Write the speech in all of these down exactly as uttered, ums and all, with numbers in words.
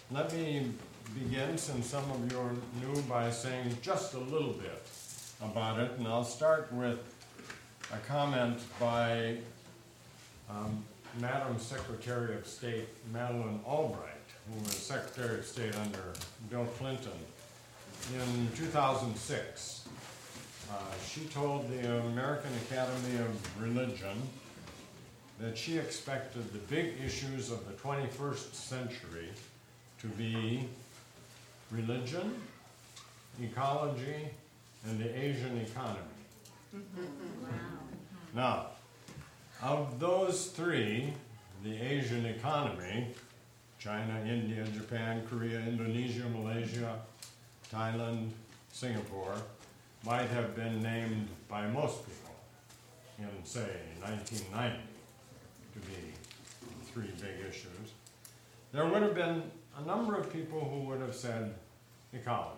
let me begin, since some of you are new, by saying just a little bit about it. And I'll start with a comment by um, Madam Secretary of State Madeleine Albright, who was Secretary of State under Bill Clinton. In two thousand six, uh, she told the American Academy of Religion that she expected the big issues of the twenty-first century to be religion, ecology, and the Asian economy. Now, of those three, the Asian economy, China, India, Japan, Korea, Indonesia, Malaysia, Thailand, Singapore, might have been named by most people in, say, nineteen ninety to be three big issues. There would have been a number of people who would have said ecology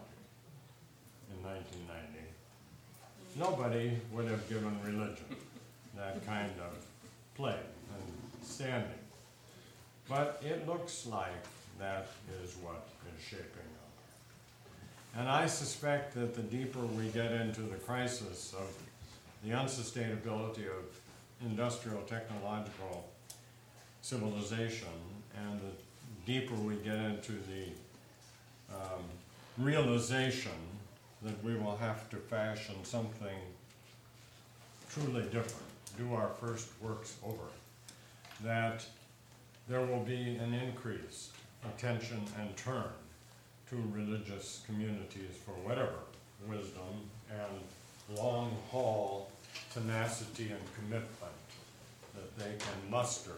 in nineteen ninety. Nobody would have given religion that kind of play and standing. But it looks like that is what is shaping up. And I suspect that the deeper we get into the crisis of the unsustainability of industrial technological civilization, and the deeper we get into the um, realization that we will have to fashion something truly different, do our first works over, that there will be an increased attention and turn to religious communities for whatever wisdom and long-haul tenacity and commitment that they can muster.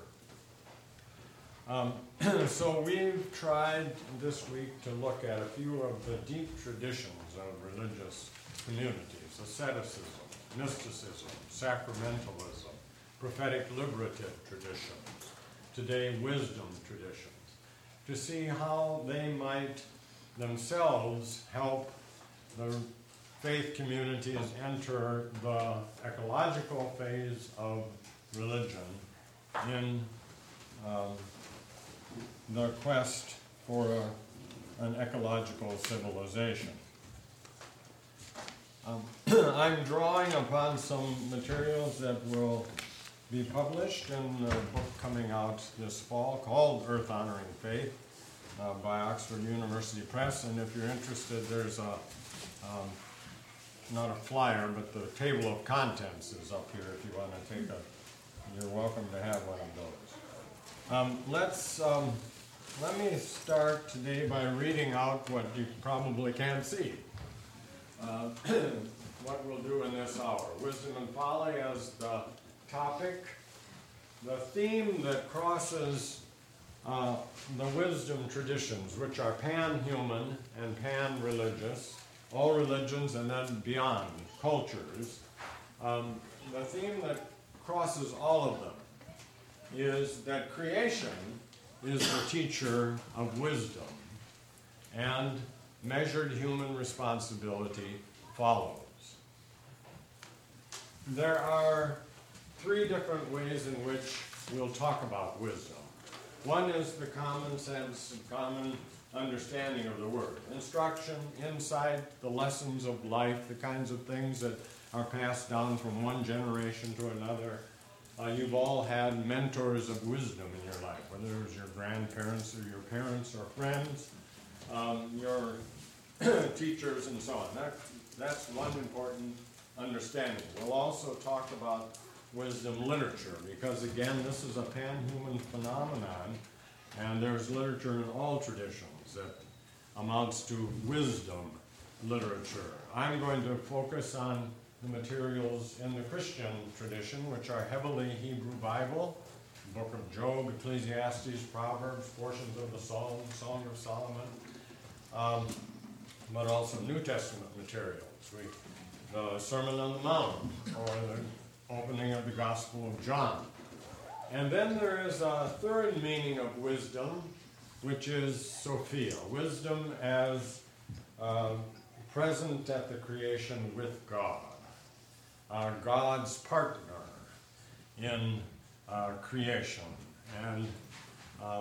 Um, so we've tried this week to look at a few of the deep traditions of religious communities: asceticism, mysticism, sacramentalism, prophetic liberative traditions, today wisdom traditions, to see how they might themselves help the faith communities enter the ecological phase of religion in um, the quest for a, an ecological civilization. Um, I'm drawing upon some materials that will be published in a book coming out this fall called Earth Honoring Faith uh, by Oxford University Press. And if you're interested, there's a, um, not a flyer, but the table of contents is up here if you want to take a, you're welcome to have one of those. Um, let's, um, let me start today by reading out what you probably can't see. Uh, what we'll do in this hour. Wisdom and folly as the topic. The theme that crosses uh, the wisdom traditions, which are pan-human and pan-religious, all religions and then beyond, cultures. Um, the theme that crosses all of them is that creation is the teacher of wisdom, and measured human responsibility follows. There are three different ways in which we'll talk about wisdom. One is the common sense, common understanding of the word. Instruction, insight, the lessons of life, the kinds of things that are passed down from one generation to another. Uh, you've all had mentors of wisdom in your life, whether it was your grandparents or your parents or friends, um, your teachers and so on. That, that's one important understanding. We'll also talk about wisdom literature, because again, this is a pan-human phenomenon, and there's literature in all traditions that amounts to wisdom literature. I'm going to focus on the materials in the Christian tradition, which are heavily Hebrew Bible, Book of Job, Ecclesiastes, Proverbs, portions of the Psalm, Song of Solomon, um, but also New Testament materials. We, the Sermon on the Mount, or the opening of the Gospel of John. And then there is a third meaning of wisdom, which is Sophia, wisdom as uh, present at the creation with God, uh, God's partner in uh, creation. And um,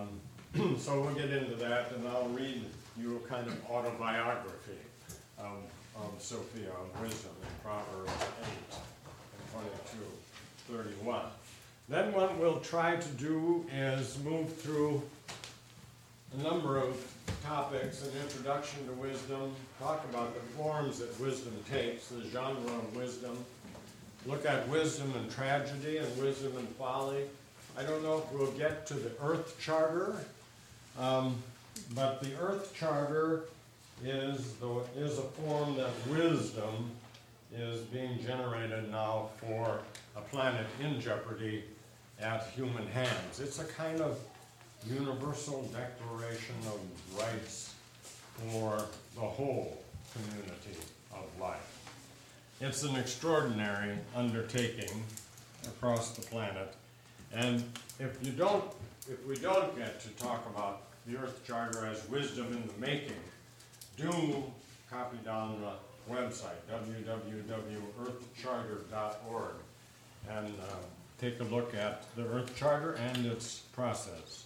So we'll get into that, and I'll read you a kind of autobiography of, of Sophia of Wisdom in Proverbs eight and twenty-two, thirty-one. Then what we'll try to do is move through a number of topics, an introduction to wisdom, talk about the forms that wisdom takes, the genre of wisdom, look at wisdom and tragedy and wisdom and folly. I don't know if we'll get to the Earth Charter, um, but the Earth Charter is, the, is a form that wisdom is being generated now for a planet in jeopardy at human hands. It's a kind of universal declaration of rights for the whole community of life. It's an extraordinary undertaking across the planet, and if you don't, if we don't get to talk about the Earth Charter as wisdom in the making, do copy down the website, w w w dot earth charter dot org, and uh, take a look at the Earth Charter and its process.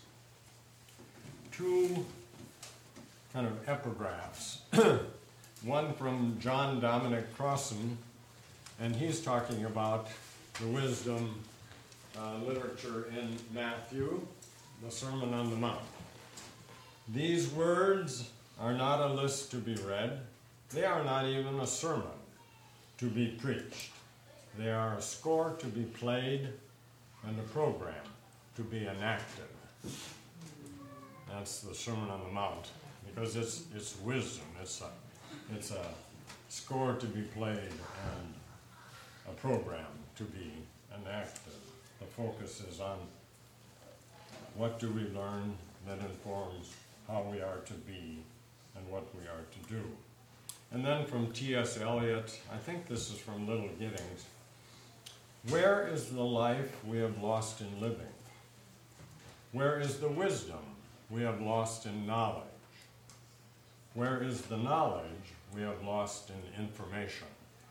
Two kind of epigraphs. One from John Dominic Crossan, and he's talking about the wisdom uh, literature in Matthew, the Sermon on the Mount. These words are not a list to be read. They are not even a sermon to be preached. They are a score to be played and a program to be enacted. That's the Sermon on the Mount, because it's it's wisdom. It's a it's a score to be played and a program to be enacted. The focus is on what do we learn that informs how we are to be and what we are to do. And then from T S Eliot, I think this is from Little Giddings, where is the life we have lost in living? Where is the wisdom we have lost in knowledge? Where is the knowledge we have lost in information?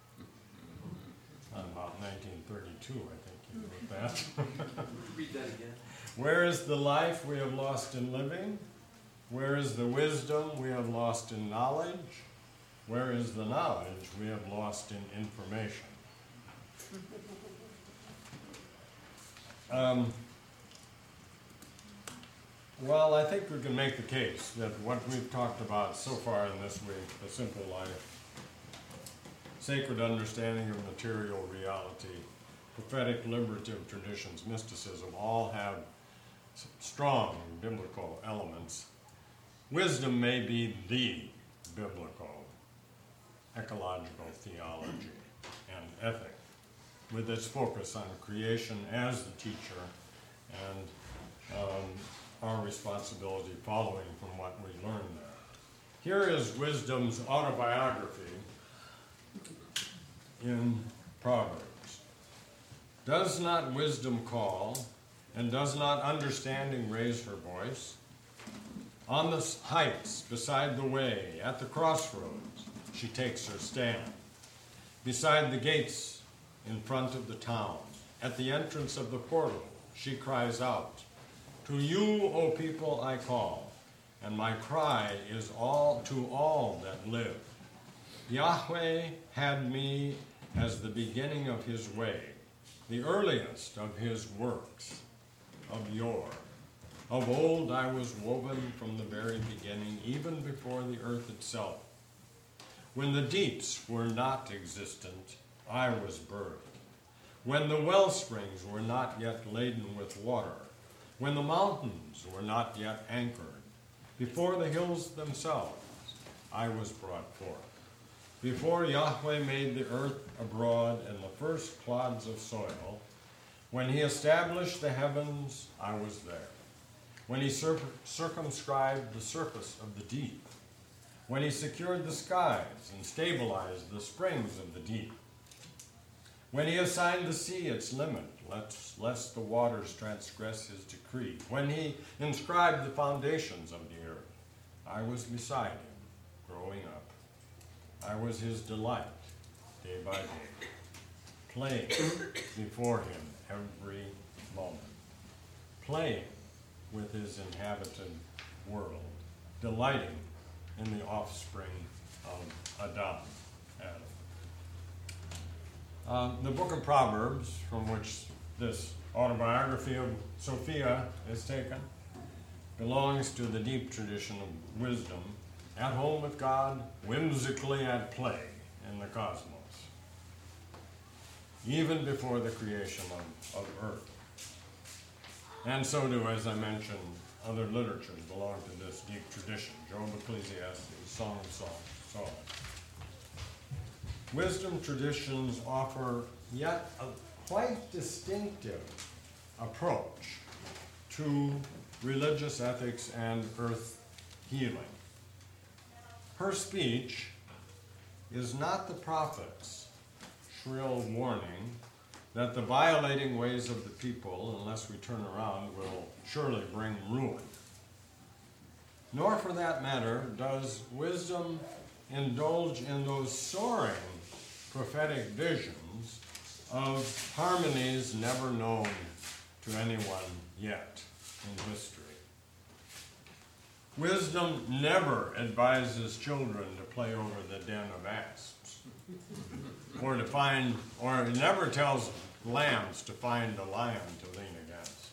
On about nineteen thirty-two, I think you wrote that. Read that again. Where is the life we have lost in living? Where is the wisdom we have lost in knowledge? Where is the knowledge we have lost in information? Um, well, I think we can make the case that what we've talked about so far in this week, the simple life, sacred understanding of material reality, prophetic liberative traditions, mysticism, all have strong biblical elements. Wisdom may be the biblical ecological theology and ethic, with its focus on creation as the teacher and um, our responsibility following from what we learn there. Here is wisdom's autobiography in Proverbs. Does not wisdom call, and does not understanding raise her voice? On the heights, beside the way, at the crossroads, she takes her stand. Beside the gates, in front of the town, at the entrance of the portal, she cries out, to you, O people, I call, and my cry is all to all that live. Yahweh had me as the beginning of his way, the earliest of his works, of yore. Of old I was woven from the very beginning, even before the earth itself. When the deeps were not existent, I was birthed. When the well springs were not yet laden with water, when the mountains were not yet anchored, before the hills themselves, I was brought forth. Before Yahweh made the earth abroad and the first clods of soil, when he established the heavens, I was there. When he cir- circumscribed the surface of the deep, when he secured the skies and stabilized the springs of the deep, when he assigned the sea its limit, lest, lest the waters transgress his decree, when he inscribed the foundations of the earth, I was beside him, growing up. I was his delight, day by day, playing before him every moment, playing with his inhabited world, delighting in the offspring of Adam, Adam. Um, the book of Proverbs, from which this autobiography of Sophia is taken, belongs to the deep tradition of wisdom, at home with God, whimsically at play in the cosmos, even before the creation of, of earth. And so do, as I mentioned, other literatures belong to this deep tradition. Job, Ecclesiastes, Song of Songs, so on. Wisdom traditions offer yet a quite distinctive approach to religious ethics and earth healing. Her speech is not the prophet's shrill warning that the violating ways of the people, unless we turn around, will surely bring ruin. Nor, for that matter, does wisdom indulge in those soaring prophetic visions of harmonies never known to anyone yet in history. Wisdom never advises children to play over the den of asps, or to find, or it never tells lambs to find a lion to lean against.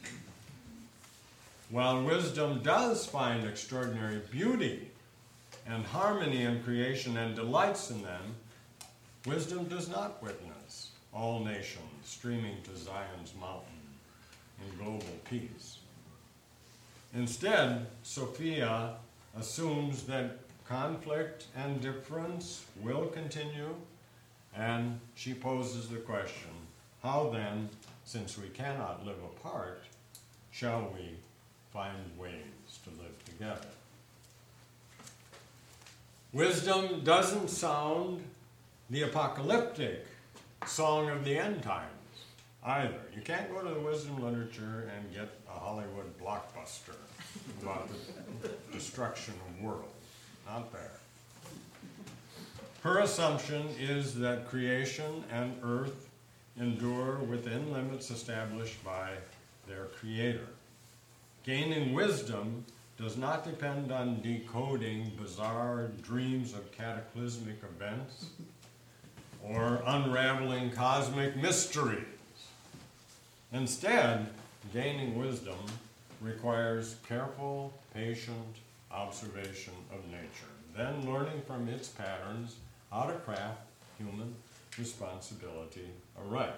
While wisdom does find extraordinary beauty and harmony in creation and delights in them, wisdom does not witness all nations streaming to Zion's mountain in global peace. Instead, Sophia assumes that conflict and difference will continue, and she poses the question, how then, since we cannot live apart, shall we find ways to live together? Wisdom doesn't sound the apocalyptic song of the end times either. You can't go to the wisdom literature and get a Hollywood blockbuster about the destruction of worlds. Not there. Her assumption is that creation and earth endure within limits established by their creator. Gaining wisdom does not depend on decoding bizarre dreams of cataclysmic events or unraveling cosmic mysteries. Instead, gaining wisdom requires careful, patient observation of nature, then learning from its patterns how to craft human responsibility aright.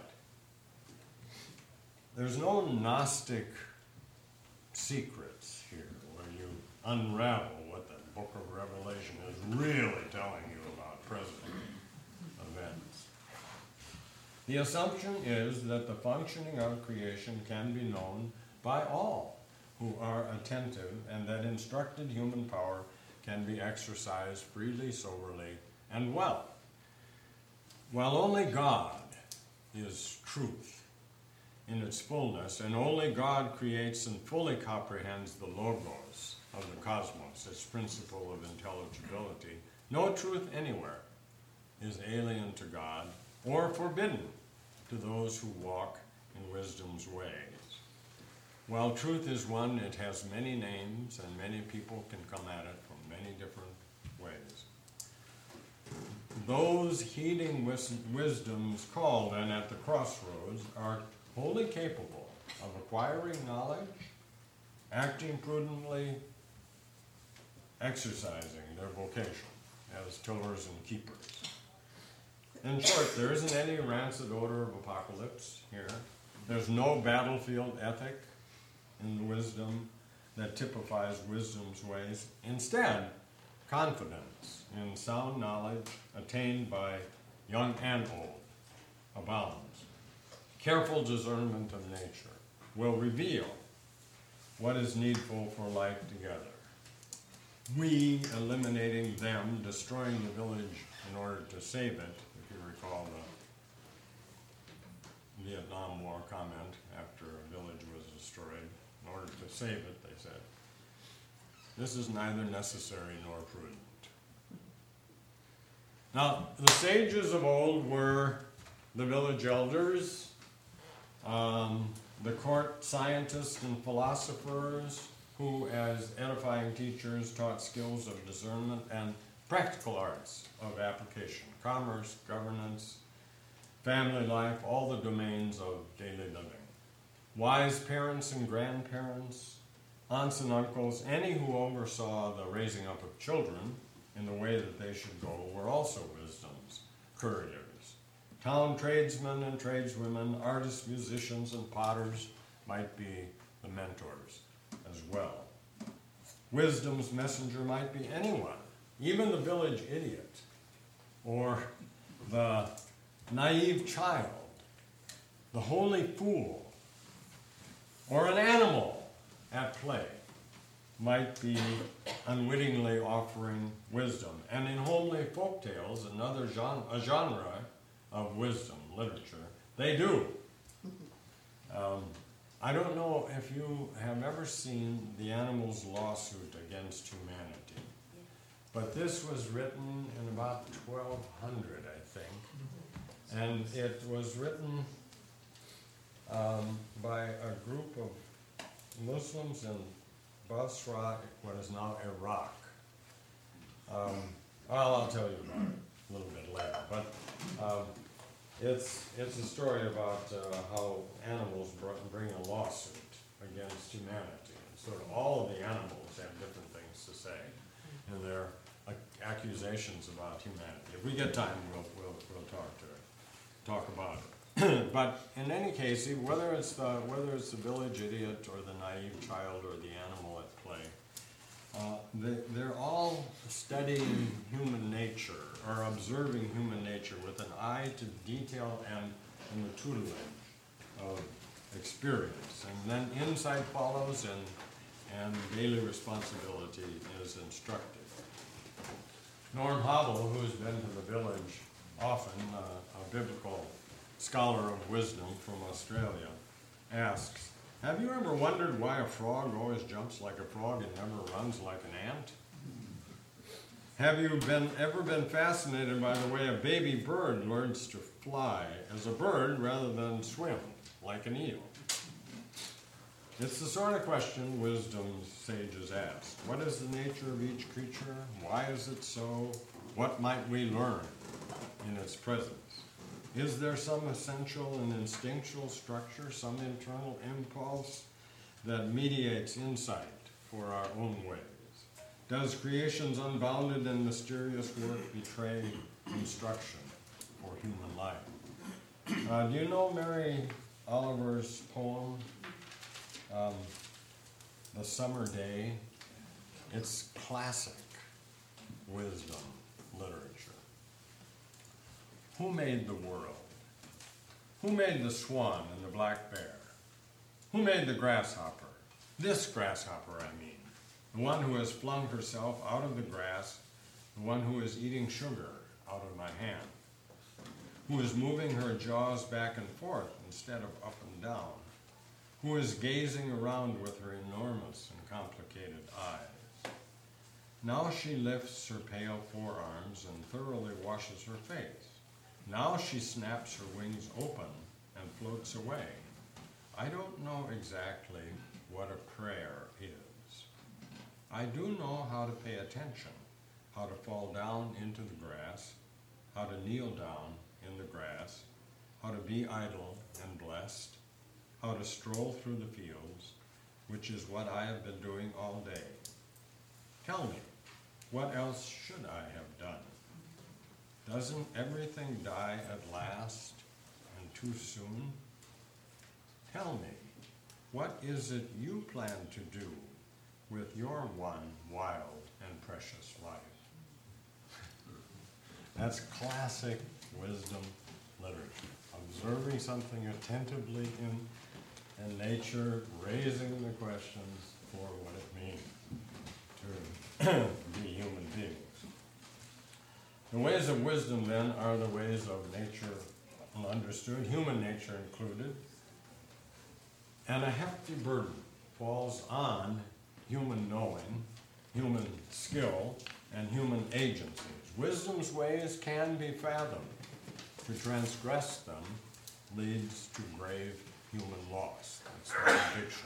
There's no Gnostic secrets here where you unravel what the book of Revelation is really telling you about present events. The assumption is that the functioning of creation can be known by all who are attentive, and that instructed human power can be exercised freely, soberly, and well. While only God is truth in its fullness, and only God creates and fully comprehends the logos of the cosmos, its principle of intelligibility, no truth anywhere is alien to God or forbidden to those who walk in wisdom's ways. While truth is one, it has many names, and many people can come at it from many different ways. Those heeding wis- wisdom's call, then, at the crossroads, are wholly capable of acquiring knowledge, acting prudently, exercising their vocation as tillers and keepers. In short, there isn't any rancid odor of apocalypse here. There's no battlefield ethic in the wisdom that typifies wisdom's ways. Instead, confidence in sound knowledge attained by young and old abounds. Careful discernment of nature will reveal what is needful for life together. We eliminating them, destroying the village in order to save it, if you recall the Vietnam War comment after a village was destroyed. In order to save it, they said, this is neither necessary nor prudent. Now, the sages of old were the village elders, um, the court scientists and philosophers who, as edifying teachers, taught skills of discernment and practical arts of application, commerce, governance, family life, all the domains of daily living. Wise parents and grandparents, aunts and uncles, any who oversaw the raising up of children in the way that they should go, were also wisdom's couriers. Town tradesmen and tradeswomen, artists, musicians, and potters might be the mentors as well. Wisdom's messenger might be anyone, even the village idiot, or the naive child, the holy fool, or an animal at play might be unwittingly offering wisdom. And in homely folk tales, another genre, a genre of wisdom literature, they do. Um, I don't know if you have ever seen The Animals' Lawsuit Against Humanity, but this was written in about twelve hundred, I think, and it was written um, by a group of Muslims in Basra, what is now Iraq. Um, well, I'll tell you about it a little bit later, but um, it's it's a story about uh, how animals bring a lawsuit against humanity. And sort of all of the animals have different things to say, and their uh, accusations about humanity. If we get time, we'll we'll we'll talk to it, talk about it. But in any case, whether it's the whether it's the village idiot or the naive child or the animal at play, uh, they, they're all studying human nature or observing human nature with an eye to detail and, and the tutelage of experience. And then insight follows, and, and daily responsibility is instructed. Norm Hobble, who's been to the village often, uh, a biblical scholar of wisdom from Australia, asks, have you ever wondered why a frog always jumps like a frog and never runs like an ant? Have you been ever been fascinated by the way a baby bird learns to fly as a bird rather than swim like an eel? It's the sort of question wisdom's sages ask. What is the nature of each creature? Why is it so? What might we learn in its presence? Is there some essential and instinctual structure, some internal impulse that mediates insight for our own ways? Does creation's unbounded and mysterious work betray instruction for human life? Uh, do you know Mary Oliver's poem, um, The Summer Day? It's classic wisdom literature. Who made the world? Who made the swan and the black bear? Who made the grasshopper? This grasshopper, I mean. The one who has flung herself out of the grass, the one who is eating sugar out of my hand, who is moving her jaws back and forth instead of up and down, who is gazing around with her enormous and complicated eyes. Now she lifts her pale forearms and thoroughly washes her face. Now she snaps her wings open and floats away. I don't know exactly what a prayer is. I do know how to pay attention, how to fall down into the grass, how to kneel down in the grass, how to be idle and blessed, how to stroll through the fields, which is what I have been doing all day. Tell me, what else should I have done? Doesn't everything die at last and too soon? Tell me, what is it you plan to do with your one wild and precious life? That's classic wisdom literature. Observing something attentively in, in nature, raising the questions for what it means to be human beings. The ways of wisdom, then, are the ways of nature understood, human nature included, and a hefty burden falls on human knowing, human skill, and human agencies. Wisdom's ways can be fathomed. To transgress them leads to grave human loss. That's the conviction.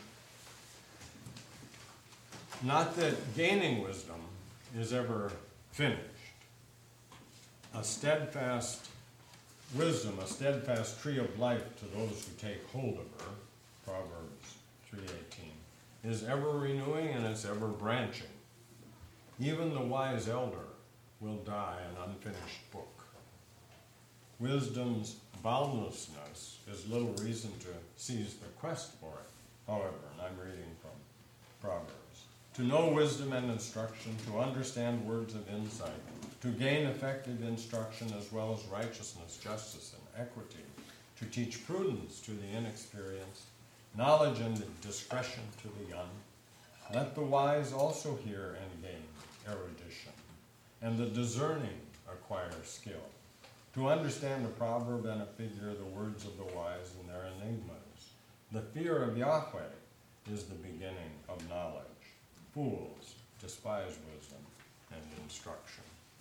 Not that gaining wisdom is ever finished. A steadfast wisdom, a steadfast tree of life to those who take hold of her, Proverbs three eighteen, is ever renewing and it's ever branching. Even the wise elder will die an unfinished book. Wisdom's boundlessness is little reason to seize the quest for it, however, and I'm reading from Proverbs. To know wisdom and instruction, to understand words of insight, to gain effective instruction as well as righteousness, justice, and equity, to teach prudence to the inexperienced, knowledge and discretion to the young. Let the wise also hear and gain erudition, and the discerning acquire skill. To understand a proverb and a figure, the words of the wise and their enigmas. The fear of Yahweh is the beginning of knowledge. Fools despise wisdom and instruction.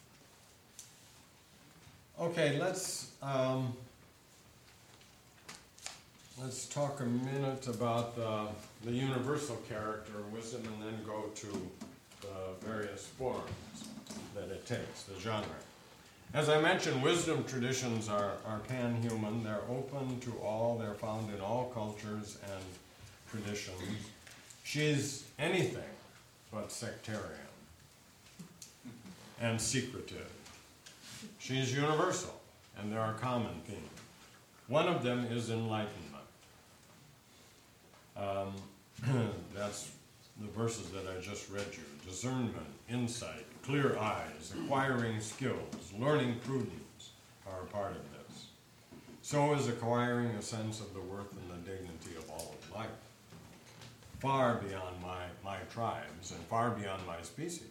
Okay, let's um, let's talk a minute about the, the universal character of wisdom, and then go to the various forms that it takes, the genre. As I mentioned, wisdom traditions are, are pan-human. They're open to all. They're found in all cultures and traditions. She's anything but sectarian and secretive. She's universal, and there are common themes. One of them is enlightenment. Um, that's the verses that I just read you. Discernment, insight, clear eyes, acquiring skills, learning prudence are a part of this. So is acquiring a sense of the worth and the dignity of all of life, far beyond my, my tribes and far beyond my species.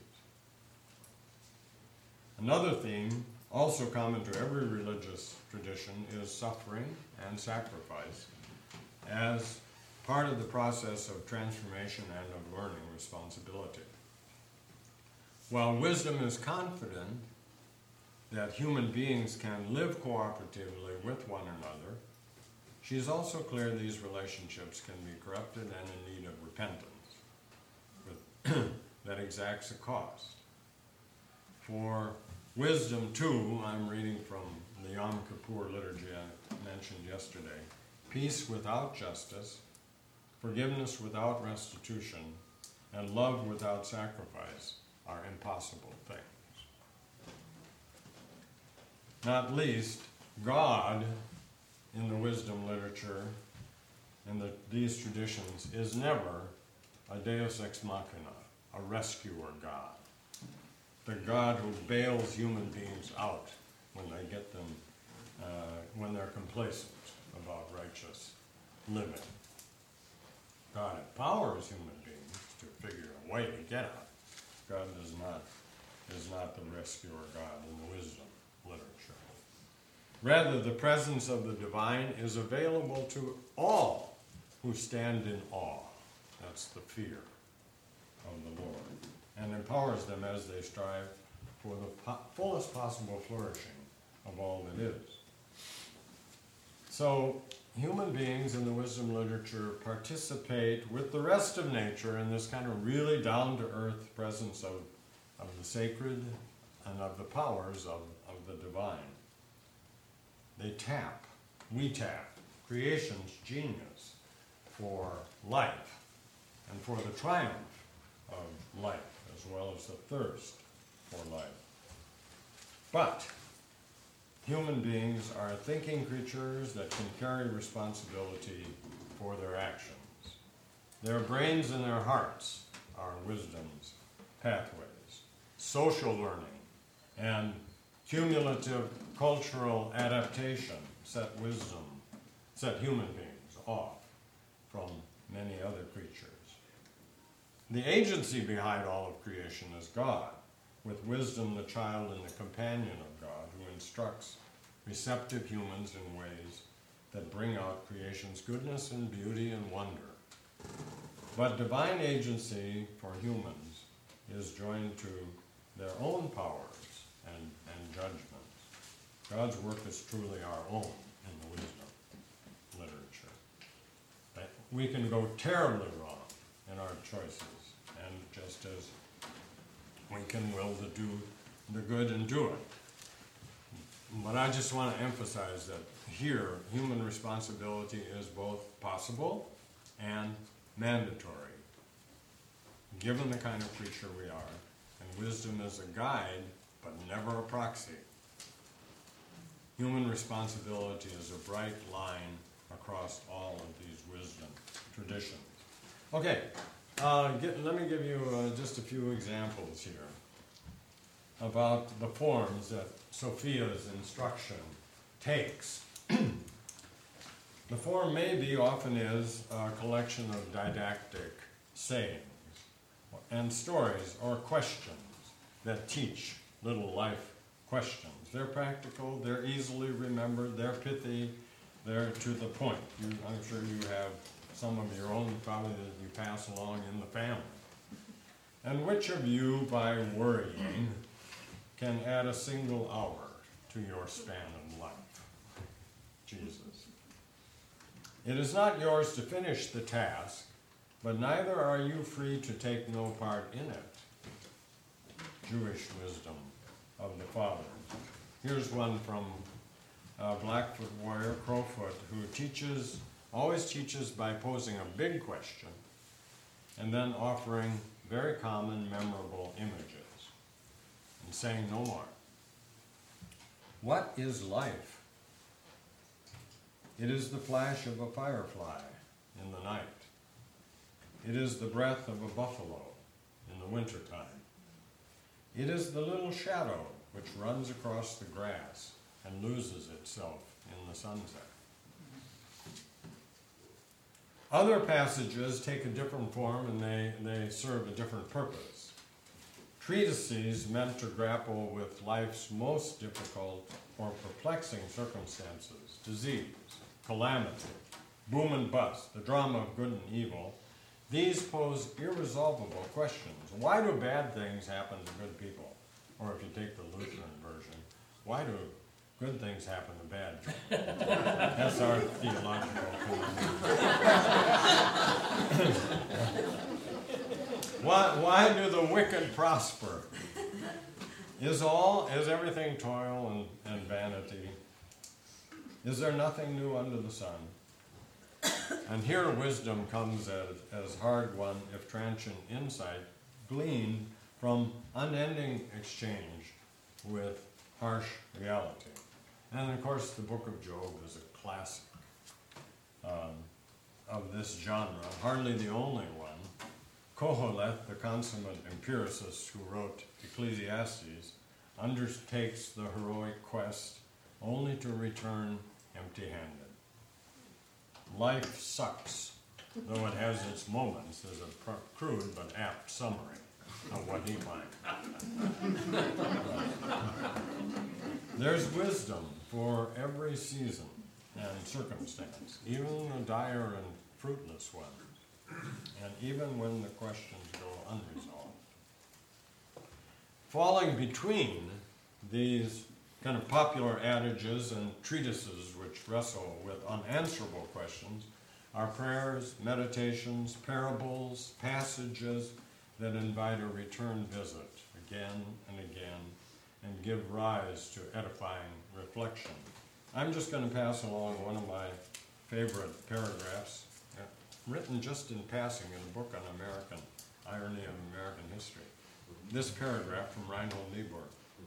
Another theme, also common to every religious tradition, is suffering and sacrifice as part of the process of transformation and of learning responsibility. While wisdom is confident that human beings can live cooperatively with one another, she is also clear these relationships can be corrupted and in need of repentance with that exacts a cost. For wisdom, too, I'm reading from the Yom Kippur liturgy I mentioned yesterday, peace without justice, forgiveness without restitution, and love without sacrifice are impossible things. Not least, God, in the wisdom literature, in the, these traditions, is never a deus ex machina, a rescuer God. The God who bails human beings out when they get them, uh, when they're complacent about righteous living. God empowers human beings to figure a way to get out. God does not, is not the rescuer God in the wisdom literature. Rather, the presence of the divine is available to all who stand in awe. That's the fear of the Lord. And empowers them as they strive for the po- fullest possible flourishing of all that is. So, human beings in the wisdom literature participate with the rest of nature in this kind of really down-to-earth presence of, of the sacred and of the powers of, of the divine. They tap, we tap, creation's genius for life and for the triumph of life, as well as the thirst for life. But human beings are thinking creatures that can carry responsibility for their actions. Their brains and their hearts are wisdom's pathways. Social learning and cumulative cultural adaptation set wisdom, set human beings off from many other creatures. The agency behind all of creation is God, with wisdom the child and the companion of God, who instructs receptive humans in ways that bring out creation's goodness and beauty and wonder. But divine agency for humans is joined to their own powers and, and judgments. God's work is truly our own in the wisdom literature. we can go terribly wrong in our choices, and just as we can will to do the good and do it. But I just want to emphasize that here, human responsibility is both possible and mandatory, given the kind of creature we are, and wisdom is a guide, but never a proxy. Human responsibility is a bright line across all of these wisdom traditions. Okay, uh, get, let me give you uh, just a few examples here about the forms that Sophia's instruction takes. The form may be, often is, a collection of didactic sayings and stories or questions that teach little life questions. They're practical, they're easily remembered, they're pithy, they're to the point. You, I'm sure you have some of your own probably that you pass along in the family. And which of you, by worrying, can add a single hour to your span of life? Jesus. It is not yours to finish the task, but neither are you free to take no part in it. Jewish wisdom of the Father. Here's one from uh, Blackfoot warrior Crowfoot, who teaches, always teaches by posing a big question and then offering very common, memorable images and saying no more. What is life? It is the flash of a firefly in the night. It is the breath of a buffalo in the wintertime. It is the little shadow which runs across the grass and loses itself in the sunset. Other passages take a different form and they, they serve a different purpose. Treatises meant to grapple with life's most difficult or perplexing circumstances, disease, calamity, boom and bust, the drama of good and evil. These pose irresolvable questions. Why do bad things happen to good people? Or if you take the Lutheran version, why do good things happen to bad people? That's our theological community. why, why do the wicked prosper? Is all, is everything toil and, and vanity? Is there nothing new under the sun? And here wisdom comes as, as hard-won, if transient insight, gleaned from unending exchange with harsh reality. And of course, the book of Job is a classic um, of this genre, hardly the only one. Koheleth, the consummate empiricist who wrote Ecclesiastes, undertakes the heroic quest only to return empty-handed. Life sucks, though it has its moments, is a crude but apt summary of what he finds. There's wisdom for every season and circumstance, even the dire and fruitless ones, and even when the questions go unresolved. Falling between these kind of popular adages and treatises which wrestle with unanswerable questions are prayers, meditations, parables, passages that invite a return visit again and again and give rise to edifying reflection. I'm just going to pass along one of my favorite paragraphs, uh, written just in passing in a book on American irony of American history. This paragraph from Reinhold Niebuhr.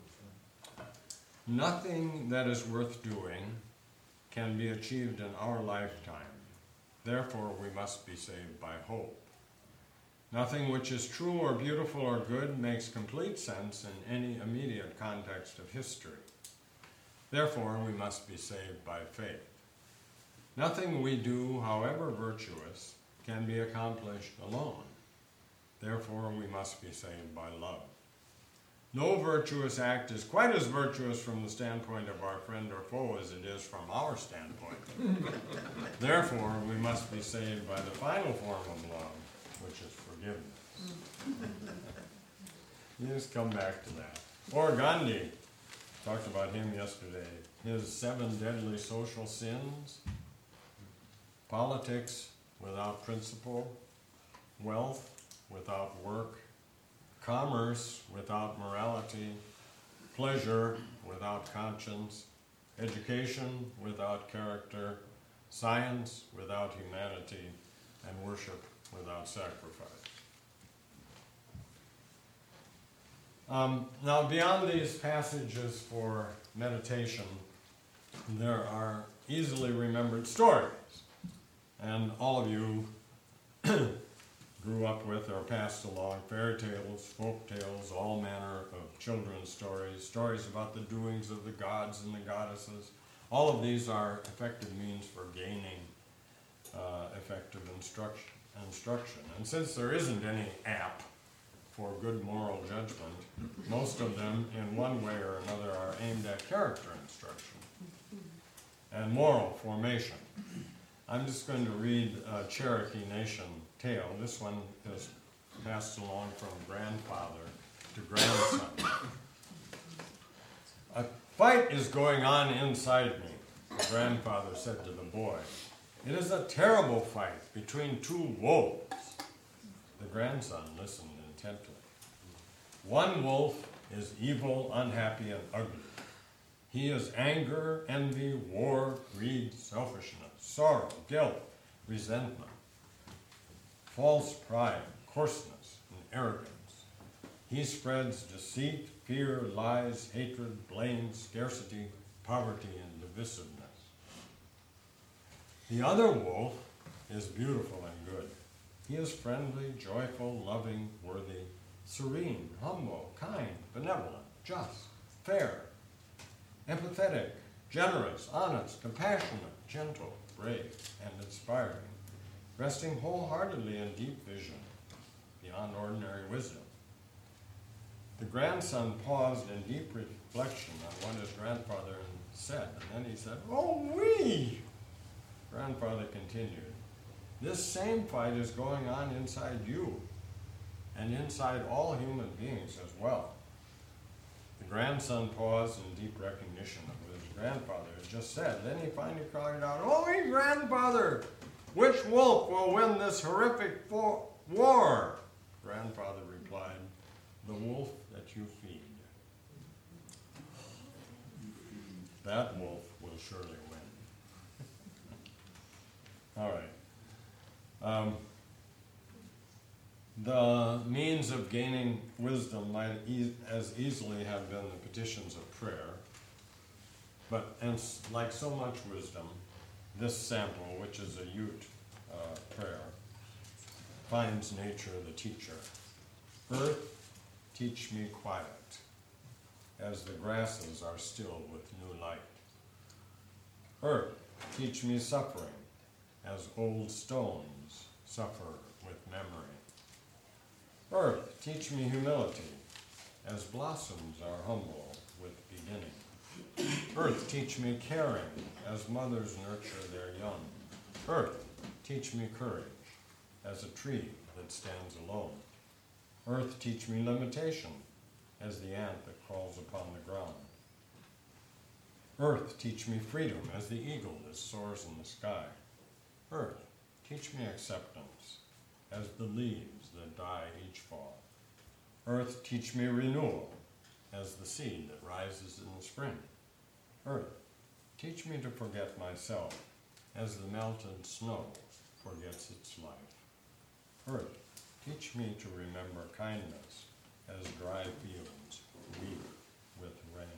Nothing that is worth doing can be achieved in our lifetime. Therefore, we must be saved by hope. Nothing which is true or beautiful or good makes complete sense in any immediate context of history. Therefore, we must be saved by faith. Nothing we do, however virtuous, can be accomplished alone. Therefore, we must be saved by love. No virtuous act is quite as virtuous from the standpoint of our friend or foe as it is from our standpoint. Therefore, we must be saved by the final form of love, which is forgiveness. You just come back to that. Or Gandhi, talked about him yesterday, his seven deadly social sins. Politics without principle, wealth without work, commerce without morality, pleasure without conscience, education without character, science without humanity, and worship without sacrifice. Um, now, beyond these passages for meditation, there are easily remembered stories. And all of you grew up with or passed along fairy tales, folk tales, all manner of children's stories, stories about the doings of the gods and the goddesses. All of these are effective means for gaining uh, effective instruction, instruction. And since there isn't any app for good moral judgment, most of them, in one way or another, are aimed at character instruction and moral formation. I'm just going to read a Cherokee Nation tale. This one is passed along from grandfather to grandson. A fight is going on inside me, the grandfather said to the boy. It is a terrible fight between two wolves. The grandson listened intently. One wolf is evil, unhappy, and ugly. He is anger, envy, war, greed, selfishness, sorrow, guilt, resentment, false pride, coarseness, and arrogance. He spreads deceit, fear, lies, hatred, blame, scarcity, poverty, and divisiveness. The other wolf is beautiful and good. He is friendly, joyful, loving, worthy, serene, humble, kind, benevolent, just, fair, empathetic, generous, honest, compassionate, gentle, brave, and inspiring, resting wholeheartedly in deep vision, beyond ordinary wisdom. The grandson paused in deep reflection on what his grandfather said, and then he said, "Oh, we!" Grandfather continued, "This same fight is going on inside you, and inside all human beings as well." The grandson paused in deep recognition of what his grandfather had just said. Then he finally cried out, "Oh, hey, grandfather, which wolf will win this horrific fo- war?" Grandfather replied, "The wolf that you feed. That wolf will surely win." All right. Um, the means of gaining wisdom might e- as easily have been the petitions of prayer, but and like so much wisdom, this sample, which is a Ute uh, prayer, finds nature the teacher. Earth, teach me quiet, as the grasses are still with new light. Earth, teach me suffering, as old stones suffer with memory. Earth, teach me humility, as blossoms are humble with beginning. Earth, teach me caring, as mothers nurture their young. Earth, teach me courage, as a tree that stands alone. Earth, teach me limitation, as the ant that crawls upon the ground. Earth, teach me freedom, as the eagle that soars in the sky. Earth, teach me acceptance, as the leaves that die each fall. Earth, teach me renewal, as the seed that rises in the spring. Earth, teach me to forget myself, as the melted snow forgets its life. Earth, teach me to remember kindness, as dry fields weep with rain.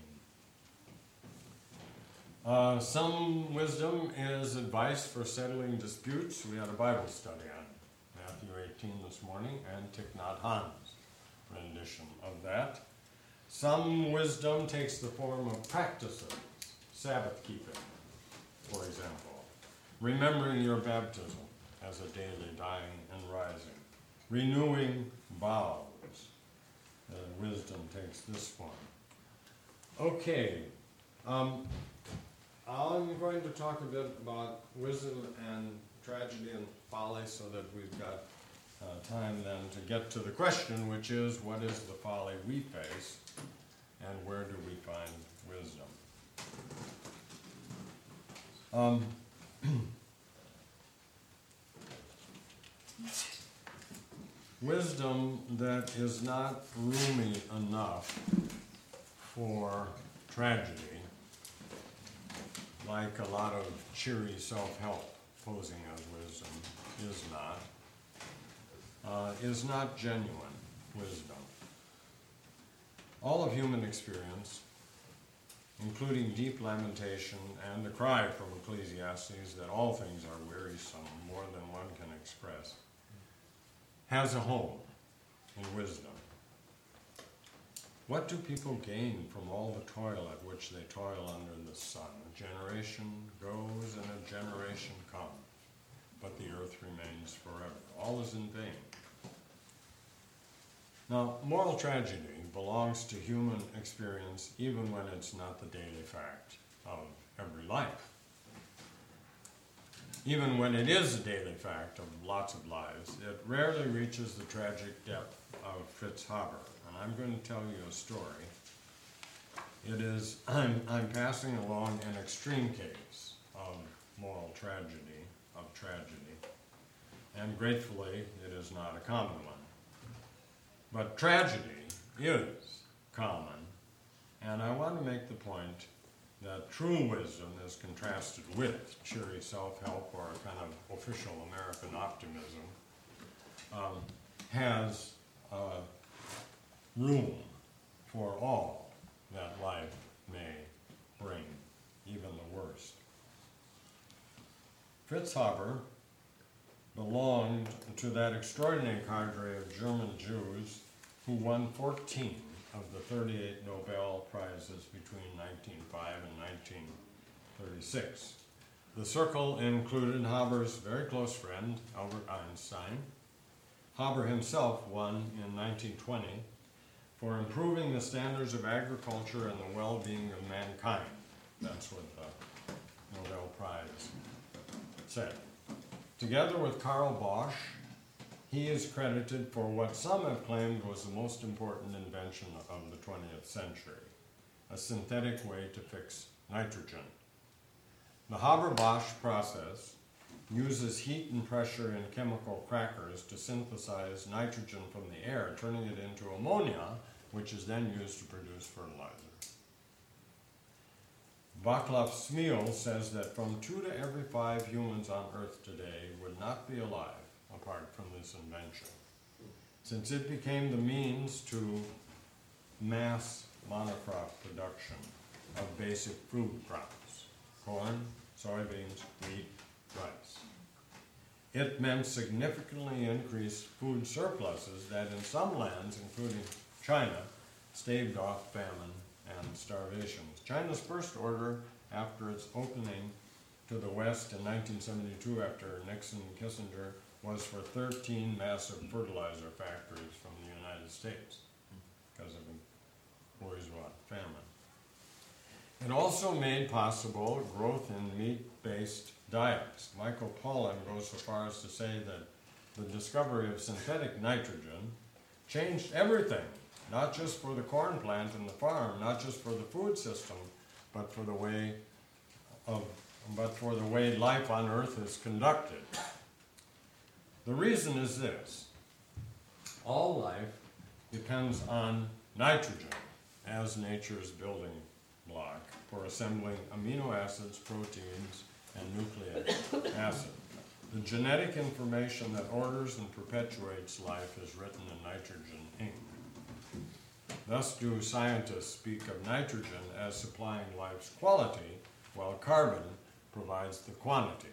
Uh, some wisdom is advice for settling disputes. We had a Bible study on Matthew eighteen this morning, and Thich Nhat Hanh's rendition of that. Some wisdom takes the form of practices, Sabbath keeping, for example, remembering your baptism as a daily dying and rising, renewing vows. Uh, wisdom takes this form. Okay, um, I'm going to talk a bit about wisdom and tragedy and folly so that we've got uh, time then to get to the question, which is, what is the folly we face and where do we find wisdom? Um, wisdom that is not roomy enough for tragedy, like a lot of cheery self-help posing as wisdom is not, uh, is not genuine wisdom. All of human experience, including deep lamentation and the cry from Ecclesiastes that all things are wearisome, more than one can express, has a home in wisdom. What do people gain from all the toil at which they toil under the sun? A generation goes and a generation comes, but the earth remains forever. All is in vain. Now, moral tragedy belongs to human experience even when it's not the daily fact of every life. Even when it is a daily fact of lots of lives, it rarely reaches the tragic depth of Fritz Haber. And I'm going to tell you a story. It is, I'm, I'm passing along an extreme case of moral tragedy, of tragedy, and gratefully it is not a common one. But tragedy is common, and I want to make the point that true wisdom is contrasted with cheery self-help or a kind of official American optimism, um, has uh, room for all that life may bring, even the worst. Fritz Haber belonged to that extraordinary cadre of German Jews who won fourteen of the thirty-eight Nobel Prizes between nineteen oh five and nineteen thirty-six. The circle included Haber's very close friend, Albert Einstein. Haber himself won in nineteen twenty for improving the standards of agriculture and the well-being of mankind. That's what the Nobel Prize said. Together with Karl Bosch, he is credited for what some have claimed was the most important invention of the twentieth century, a synthetic way to fix nitrogen. The Haber-Bosch process uses heat and pressure in chemical crackers to synthesize nitrogen from the air, turning it into ammonia, which is then used to produce fertilizer. Václav Smil says that from two to every five humans on Earth today would not be alive apart from this invention, since it became the means to mass monocrop production of basic food crops: corn, soybeans, wheat, rice. It meant significantly increased food surpluses that in some lands, including China, staved off famine and starvation. China's first order after its opening to the West in nineteen seventy-two after Nixon and Kissinger was for thirteen massive fertilizer factories from the United States because of worries about famine. It also made possible growth in meat-based diets. Michael Pollan goes so far as to say that the discovery of synthetic nitrogen changed everything, not just for the corn plant and the farm, not just for the food system, but for the way of, but for the way life on Earth is conducted. The reason is this: all life depends on nitrogen as nature's building block for assembling amino acids, proteins, and nucleic acid. The genetic information that orders and perpetuates life is written in nitrogen ink. Thus do scientists speak of nitrogen as supplying life's quality, while carbon provides the quantity.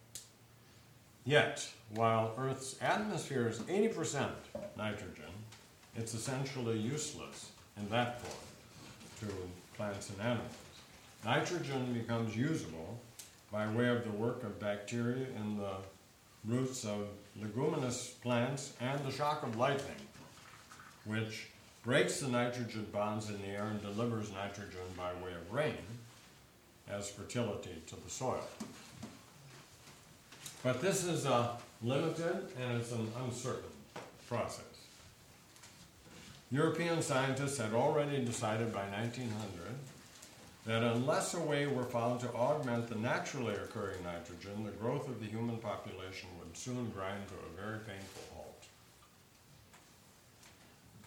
Yet, while Earth's atmosphere is eighty percent nitrogen, it's essentially useless in that form to plants and animals. Nitrogen becomes usable by way of the work of bacteria in the roots of leguminous plants and the shock of lightning, which breaks the nitrogen bonds in the air and delivers nitrogen by way of rain as fertility to the soil. But this is a limited and it's an uncertain process. European scientists had already decided by nineteen hundred that unless a way were found to augment the naturally occurring nitrogen, the growth of the human population would soon grind to a very painful halt.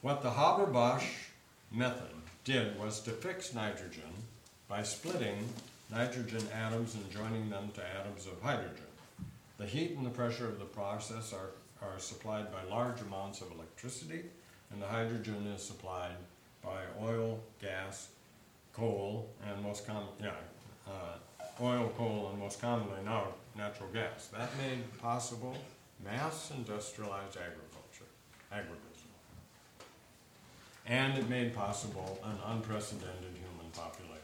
What the Haber-Bosch method did was to fix nitrogen by splitting nitrogen atoms and joining them to atoms of hydrogen. The heat and the pressure of the process are, are supplied by large amounts of electricity, and the hydrogen is supplied by oil, gas, coal, and most com yeah, uh, oil, coal, and most commonly now natural gas. That made possible mass industrialized agriculture, agribusiness. And it made possible an unprecedented human population.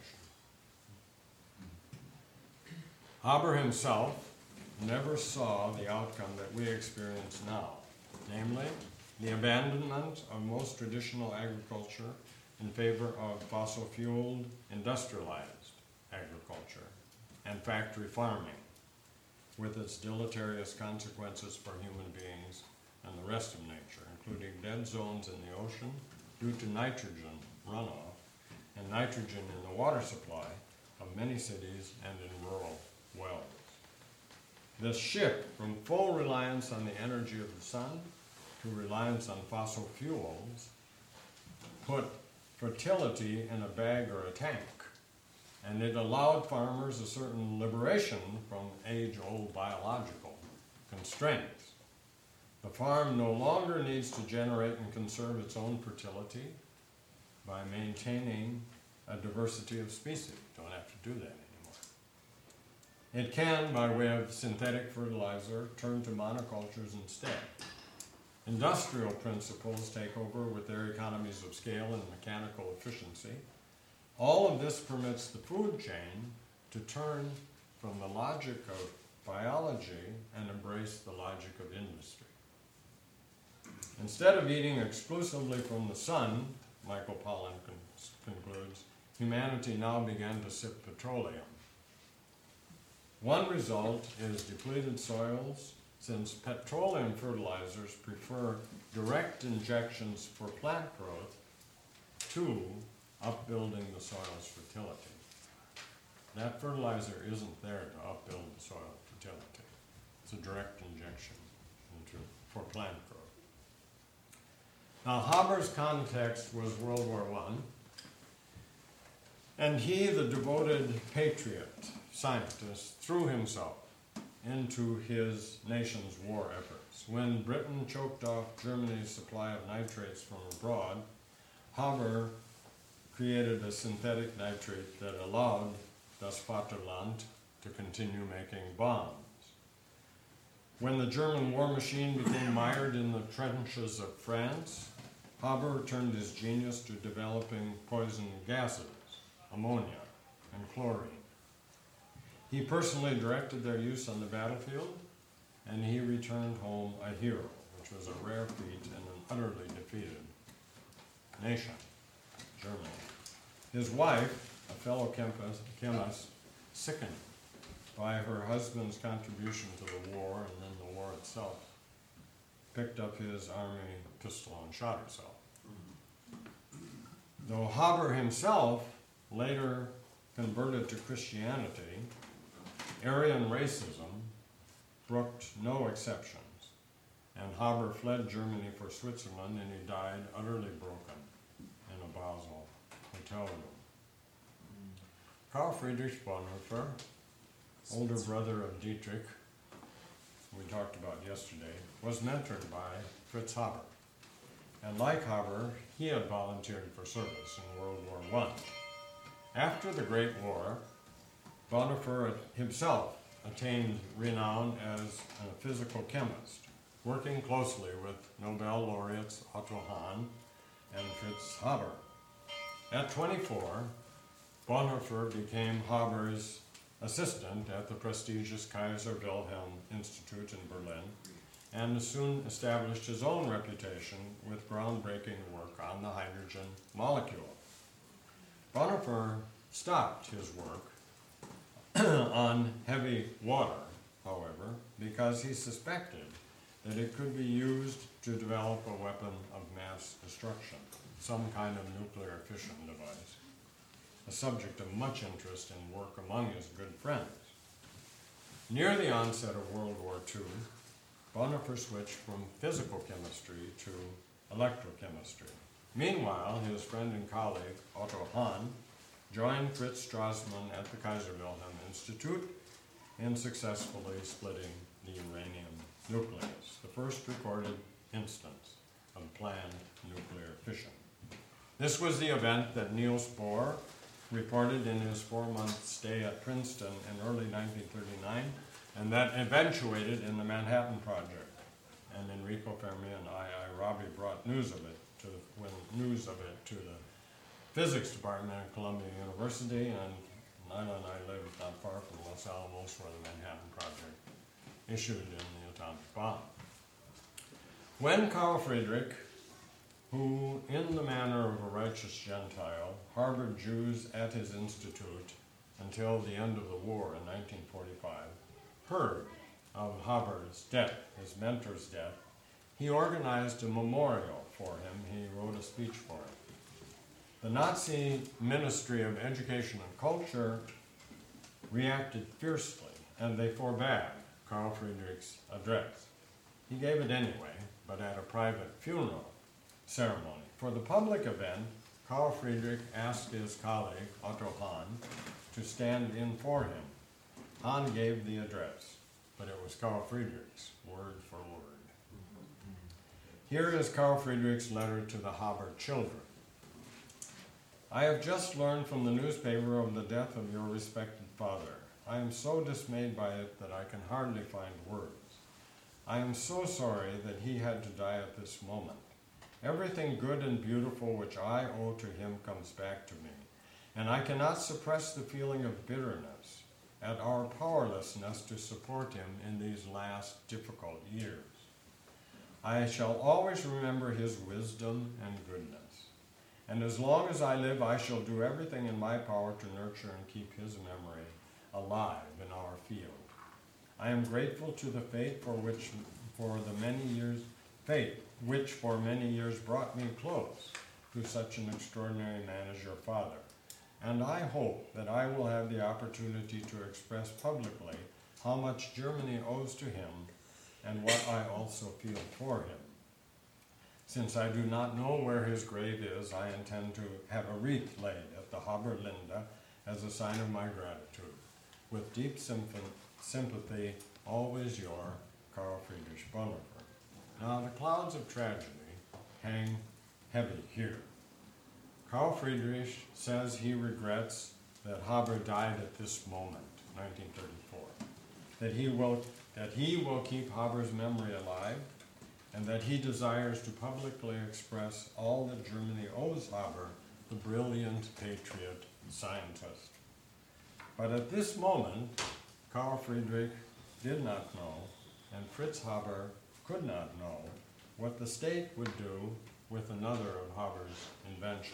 Haber himself never saw the outcome that we experience now, namely the abandonment of most traditional agriculture in favor of fossil-fueled, industrialized agriculture and factory farming, with its deleterious consequences for human beings and the rest of nature, including dead zones in the ocean due to nitrogen runoff and nitrogen in the water supply of many cities and in rural wells. This shift from full reliance on the energy of the sun to reliance on fossil fuels put fertility in a bag or a tank, and it allowed farmers a certain liberation from age-old biological constraints. The farm no longer needs to generate and conserve its own fertility by maintaining a diversity of species. You don't have to do that anymore. It can, by way of synthetic fertilizer, turn to monocultures instead. Industrial principles take over with their economies of scale and mechanical efficiency. All of this permits the food chain to turn from the logic of biology and embrace the logic of industry. Instead of eating exclusively from the sun, Michael Pollan con- concludes, humanity now began to sip petroleum. One result is depleted soils, since petroleum fertilizers prefer direct injections for plant growth to upbuilding the soil's fertility. That fertilizer isn't there to upbuild the soil fertility. It's a direct injection into, for plant growth. Now, Haber's context was World War One, and he, the devoted patriot scientist, threw himself into his nation's war efforts. When Britain choked off Germany's supply of nitrates from abroad, Haber created a synthetic nitrate that allowed das Vaterland to continue making bombs. When the German war machine became mired in the trenches of France, Haber turned his genius to developing poison gases, ammonia and chlorine. He personally directed their use on the battlefield, and he returned home a hero, which was a rare feat in an utterly defeated nation, Germany. His wife, a fellow chemist, chemist, sickened by her husband's contribution to the war and then the war itself, picked up his army pistol and shot herself. Though Haber himself later converted to Christianity, Aryan racism brooked no exceptions, and Haber fled Germany for Switzerland, and he died utterly broken in a Basel hotel room. Carl Friedrich Bonhoeffer, older brother of Dietrich, we talked about yesterday, was mentored by Fritz Haber. And like Haber, he had volunteered for service in World War One. After the Great War, Bonhoeffer himself attained renown as a physical chemist, working closely with Nobel laureates Otto Hahn and Fritz Haber. At twenty-four, Bonhoeffer became Haber's assistant at the prestigious Kaiser Wilhelm Institute in Berlin, and soon established his own reputation with groundbreaking work on the hydrogen molecule. Bonhoeffer stopped his work on heavy water, however, because he suspected that it could be used to develop a weapon of mass destruction, some kind of nuclear fission device, a subject of much interest and work among his good friends. Near the onset of World War Two, Bonhoeffer switched from physical chemistry to electrochemistry. Meanwhile, his friend and colleague, Otto Hahn, joined Fritz Strassmann at the Kaiser Wilhelm Institute in successfully splitting the uranium nucleus, the first recorded instance of planned nuclear fission. This was the event that Niels Bohr reported in his four-month stay at Princeton in early nineteen thirty-nine, and that eventuated in the Manhattan Project. And Enrico Fermi and I I. Rabi brought news of it to the, when news of it to the physics department at Columbia University, and Nyla and I lived not far from Los Alamos, where the Manhattan Project issued in the atomic bomb. When Carl Friedrich, who, in the manner of a righteous Gentile, harbored Jews at his institute until the end of the war in nineteen forty-five, heard of Haber's death, his mentor's death, he organized a memorial for him. He wrote a speech for him. The Nazi Ministry of Education and Culture reacted fiercely, and they forbade Carl Friedrich's address. He gave it anyway, but at a private funeral ceremony. For the public event, Carl Friedrich asked his colleague, Otto Hahn, to stand in for him. Hahn gave the address, but it was Carl Friedrich's, word for word. Here is Carl Friedrich's letter to the Haber children. I have just learned from the newspaper of the death of your respected father. I am so dismayed by it that I can hardly find words. I am so sorry that he had to die at this moment. Everything good and beautiful which I owe to him comes back to me, and I cannot suppress the feeling of bitterness at our powerlessness to support him in these last difficult years. I shall always remember his wisdom and goodness, and as long as I live, I shall do everything in my power to nurture and keep his memory alive in our field. I am grateful to the fate for which, for the many years, fate which for many years brought me close to such an extraordinary man as your father, and I hope that I will have the opportunity to express publicly how much Germany owes to him and what I also feel for him. Since I do not know where his grave is, I intend to have a wreath laid at the Haber Linde as a sign of my gratitude. With deep sympathy, always your Carl Friedrich Bonhoeffer. Now the clouds of tragedy hang heavy here. Carl Friedrich says he regrets that Haber died at this moment, nineteen thirty-four, that he will, that he will keep Haber's memory alive, and that he desires to publicly express all that Germany owes Haber, the brilliant patriot scientist. But at this moment, Carl Friedrich did not know, and Fritz Haber could not know, what the state would do with another of Haber's inventions.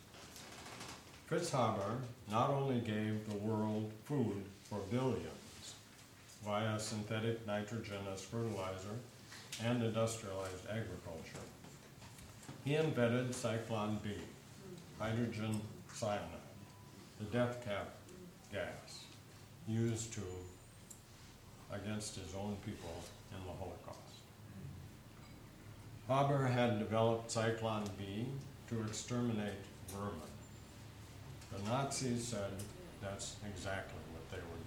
Fritz Haber not only gave the world food for billions via synthetic nitrogen as fertilizer and industrialized agriculture, he invented Cyclone B, hydrogen cyanide, the death cap gas used to against his own people in the Holocaust. Haber had developed Cyclone B to exterminate vermin. The Nazis said that's exactly what they were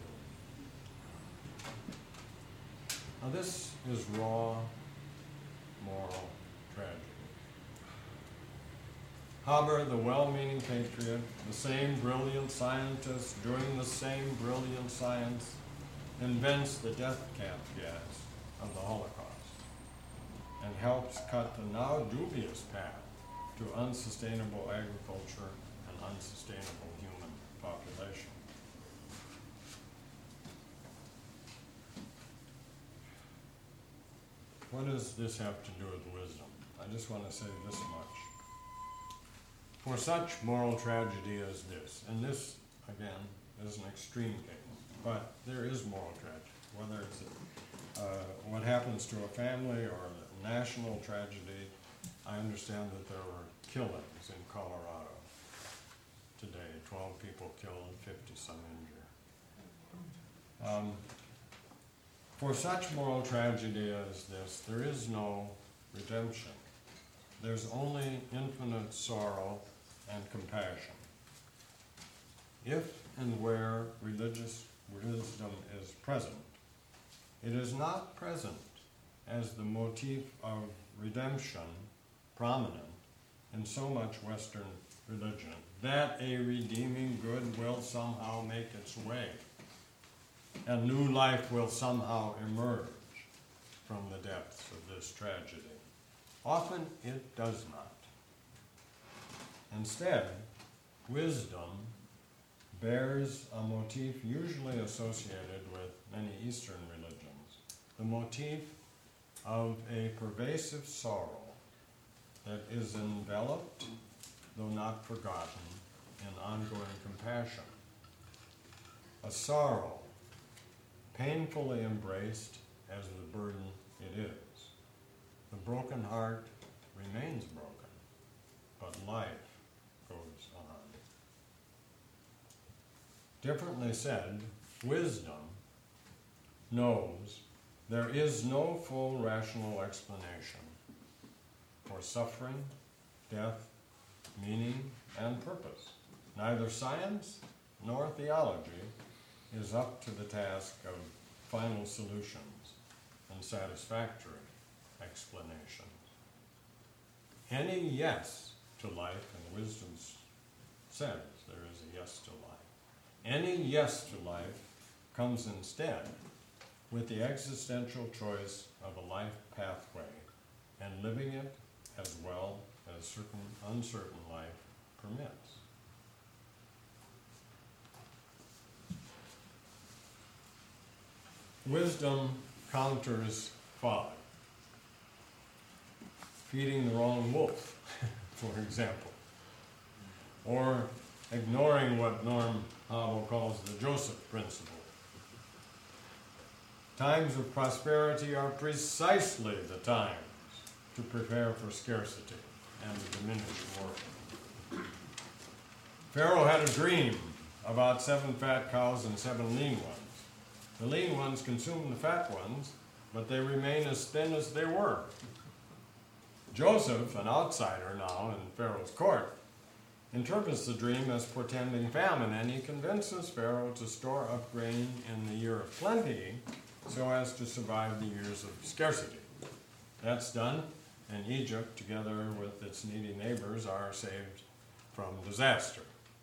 doing. Now this is raw moral tragedy. Haber, the well-meaning patriot, the same brilliant scientist doing the same brilliant science, invents the death cap gas of the Holocaust and helps cut the now dubious path to unsustainable agriculture and unsustainable human population. What does this have to do with wisdom? I just want to say this much. For such moral tragedy as this, and this, again, is an extreme case, but there is moral tragedy, whether it's uh, what happens to a family or a national tragedy. I understand that there were killings in Colorado today, twelve people killed, fifty some injured. Um, for such moral tragedy as this, there is no redemption. there's only infinite sorrow and compassion. If and where religious wisdom is present, it is not present as the motif of redemption prominent in so much Western religion, that a redeeming good will somehow make its way, and new life will somehow emerge from the depths of this tragedy. Often it does not. Instead, wisdom bears a motif usually associated with many Eastern religions, the motif of a pervasive sorrow that is enveloped, though not forgotten, in ongoing compassion. A sorrow painfully embraced as the burden it is. The broken heart remains broken, but life goes on. Differently said, wisdom knows there is no full rational explanation for suffering, death, meaning, and purpose. Neither science nor theology is up to the task of final solutions and satisfactory explanations. Any yes to life, and wisdom says there is a yes to life, any yes to life comes instead with the existential choice of a life pathway and living it as well as certain uncertain life permits. Wisdom counters folly. Feeding the wrong wolf, for example, or ignoring what Norm Hobble calls the Joseph principle. Times of prosperity are precisely the times to prepare for scarcity and the diminished world. Pharaoh had a dream about seven fat cows and seven lean ones. The lean ones consume the fat ones, but they remain as thin as they were. Joseph, an outsider now in Pharaoh's court, interprets the dream as portending famine, and he convinces Pharaoh to store up grain in the year of plenty so as to survive the years of scarcity. That's done, and Egypt, together with its needy neighbors, are saved from disaster.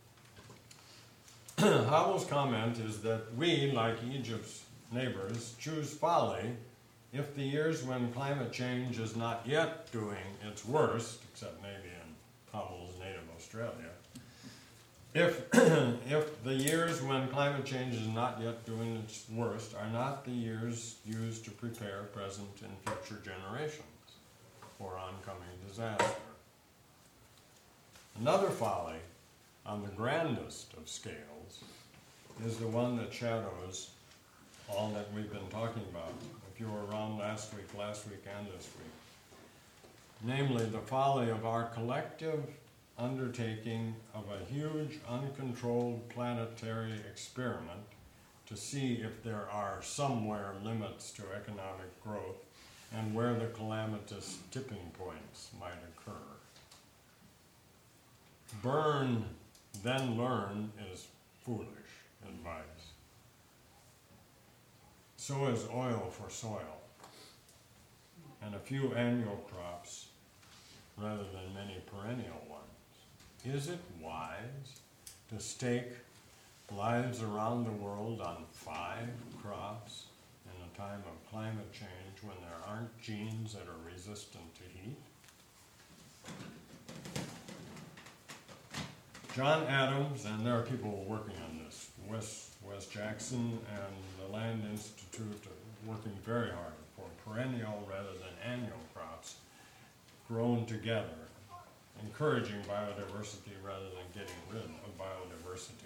Hobble's comment is that we, like Egypt's neighbors, choose folly if the years when climate change is not yet doing its worst, except maybe in Hobble's native Australia, if, if the years when climate change is not yet doing its worst are not the years used to prepare present and future generations for oncoming disaster. Another folly on the grandest of scales is the one that shadows all that we've been talking about. If you were around last week, last week and this week. Namely, the folly of our collective undertaking of a huge, uncontrolled planetary experiment to see if there are somewhere limits to economic growth and where the calamitous tipping points might occur. Burn, then learn is foolish advice. So is oil for soil, and a few annual crops rather than many perennial ones. Is it wise to stake lives around the world on five crops in a time of climate change when there aren't genes that are resistant to heat? John Adams, and there are people working on this, Wes, Wes Jackson and the Land Institute are working very hard for perennial rather than annual crops grown together, encouraging biodiversity rather than getting rid of biodiversity.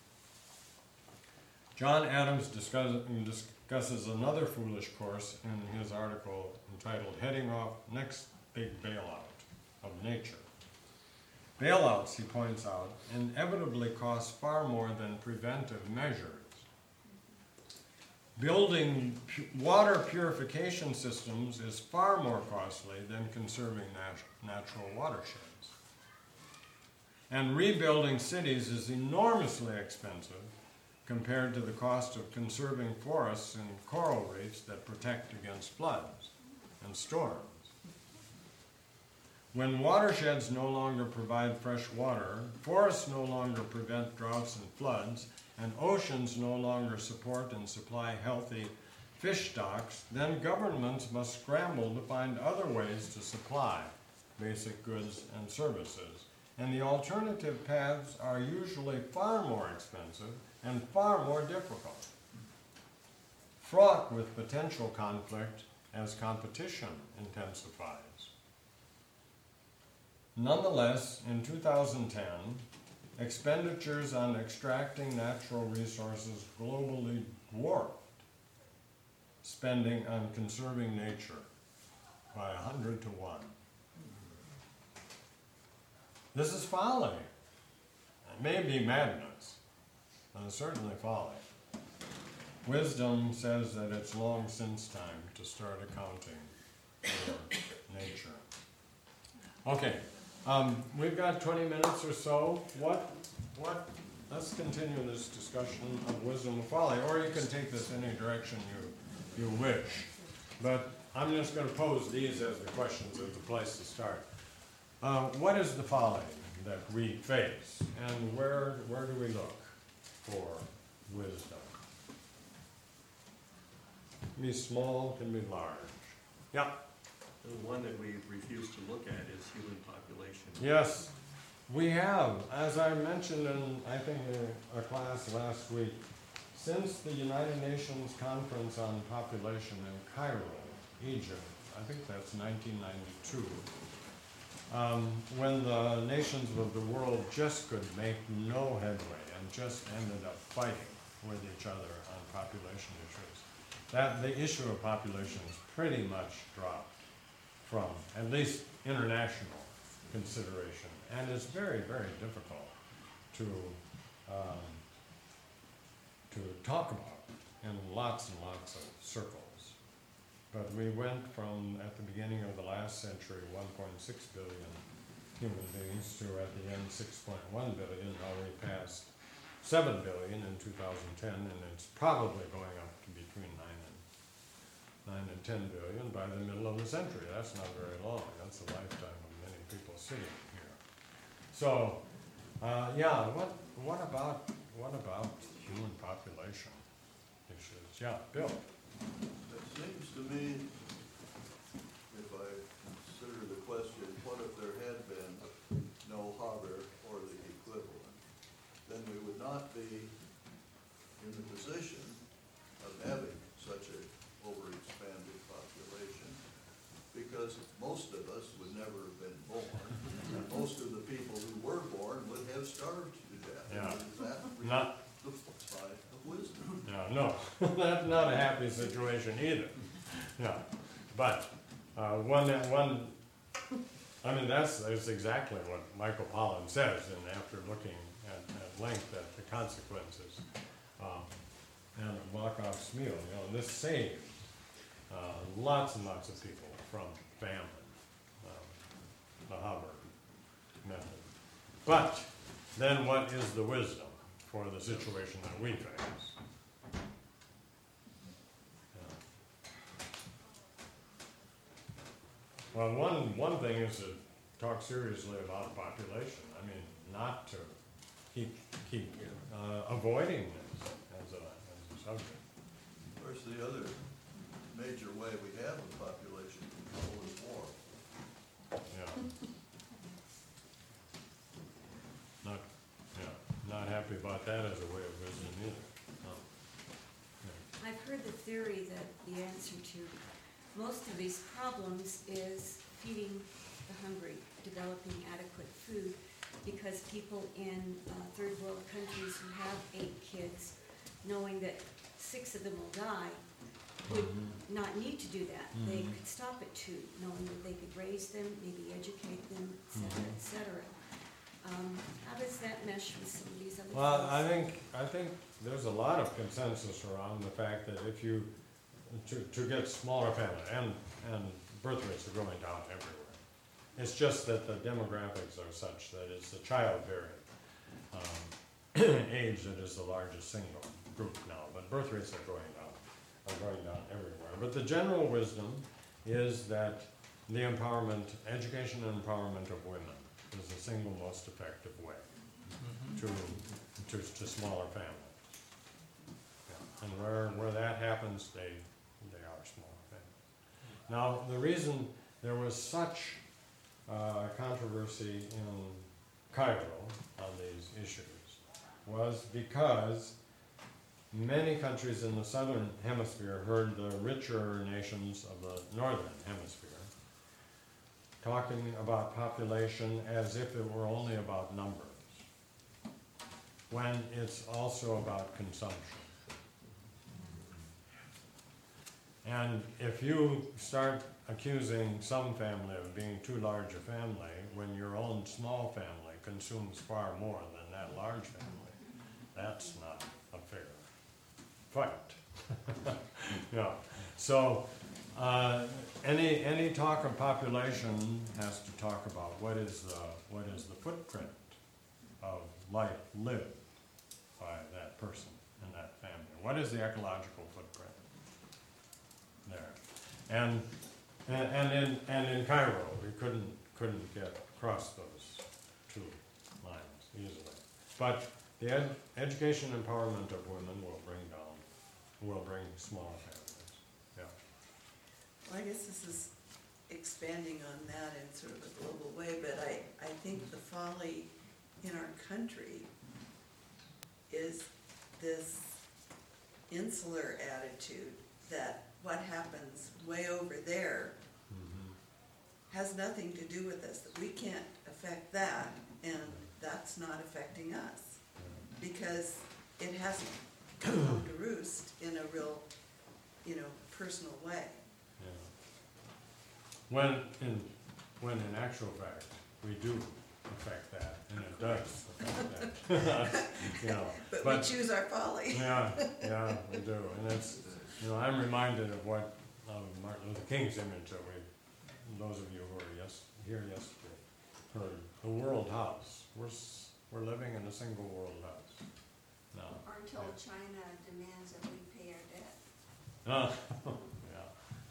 John Adams discuss, discusses another foolish course in his article entitled Heading Off Next Big Bailout of Nature. Bailouts, he points out, inevitably cost far more than preventive measures. Building pu- water purification systems is far more costly than conserving nat- natural watersheds. And rebuilding cities is enormously expensive compared to the cost of conserving forests and coral reefs that protect against floods and storms. When watersheds no longer provide fresh water, forests no longer prevent droughts and floods, and oceans no longer support and supply healthy fish stocks, then governments must scramble to find other ways to supply basic goods and services. And the alternative paths are usually far more expensive and far more difficult, fraught with potential conflict as competition intensifies. Nonetheless, in two thousand ten, expenditures on extracting natural resources globally dwarfed spending on conserving nature by a hundred to one. This is folly. It may be madness, but it's certainly folly. Wisdom says that it's long since time to start accounting for nature. Okay, um, we've got twenty minutes or so. What, what, let's continue this discussion of wisdom and folly, or you can take this any direction you, you wish. But I'm just going to pose these as the questions as the place to start. Uh, what is the folly that we face, and where, where do we look for wisdom? Can be small, can be large. Yeah. The one that we refuse to look at is human population. Yes, we have. As I mentioned in, I think, a, a class last week, since the United Nations Conference on Population in Cairo, Egypt, I think that's nineteen ninety-two, um, when the nations of the world just could make no headway and just ended up fighting with each other on population issues, that the issue of population is pretty much dropped from at least international consideration, and it's very, very difficult to um, to talk about in lots and lots of circles. But we went from, at the beginning of the last century, one point six billion human beings to, at the end, six point one billion. Now we passed seven billion in two thousand ten, and it's probably going up to between nine and nine and ten billion by the middle of the century. That's not very long. That's a lifetime of many people sitting here. So, uh, yeah, what what about what about human population issues? Yeah, Bill. It seems to me, if I consider the question, what if there had been no harbor or the equivalent, then we would not be in the position of having such a overexpanded population, because most of us would never have been born, and most of the people who were born would have starved to death. Yeah. And is that really Not- the side of wisdom? No, no, that's not a happy situation either. Yeah, but uh, one, one, I mean, that's, that's exactly what Michael Pollan says, and after looking at, at length at the consequences, um, and Markov's meal, you know, this saved uh, lots and lots of people from famine, um, the Hubbard method. But then what is the wisdom for the situation that we face? Well, one, one thing is to talk seriously about population. I mean, not to keep, keep uh, avoiding this as a, as a subject. Of course, the other major way we have of population control is war. Yeah. Not, yeah, not happy about that as a way of wisdom either. No. Yeah. I've heard the theory that the answer to most of these problems is feeding the hungry, developing adequate food, because people in uh, third world countries who have eight kids, knowing that six of them will die, would Mhm. not need to do that. They Mhm. could stop at two, knowing that they could raise them, maybe educate them, et cetera, Mhm. et cetera. Um, how does that mesh with some of these other things? Well, I think, I think there's a lot of consensus around the fact that if you, to, to get smaller family, and, and birth rates are going down everywhere. It's just that the demographics are such that it's the childbearing um, age that is the largest single group now, but birth rates are going down, are going down everywhere. But the general wisdom is that the empowerment, education and empowerment of women is the single most effective way to, to, to smaller families. Yeah. And where, where that happens, they, they are smaller families. Now, the reason there was such uh, controversy in Cairo on these issues was because many countries in the southern hemisphere heard the richer nations of the northern hemisphere talking about population as if it were only about numbers, when it's also about consumption. And if you start accusing some family of being too large a family, when your own small family consumes far more than that large family, that's not a fair fight. Yeah. So uh, any any talk of population has to talk about what is the what is the footprint of life lived by that person and that family. What is the ecological footprint there? And and, and in and in Cairo, we couldn't couldn't get across those two lines easily. But the ed education empowerment of women will bring down, will bring smaller families. Yeah. Well, I guess this is expanding on that in sort of a global way, but I, I think the folly in our country is this insular attitude that what happens way over there Mm-hmm. has nothing to do with us, that we can't affect that, and that's not affecting us, because it hasn't come home to roost in a real, you know, personal way. Yeah. When in when in actual fact we do affect that, and it does affect that. You know, But, but we choose our folly. yeah, yeah, we do, and it's, you know, I'm reminded of what of Martin Luther King's image that we, those of you who were yes here yesterday, heard the world house. We're s- we're living in a single world house now. Or until China demands that we pay our debt. Ah, yeah.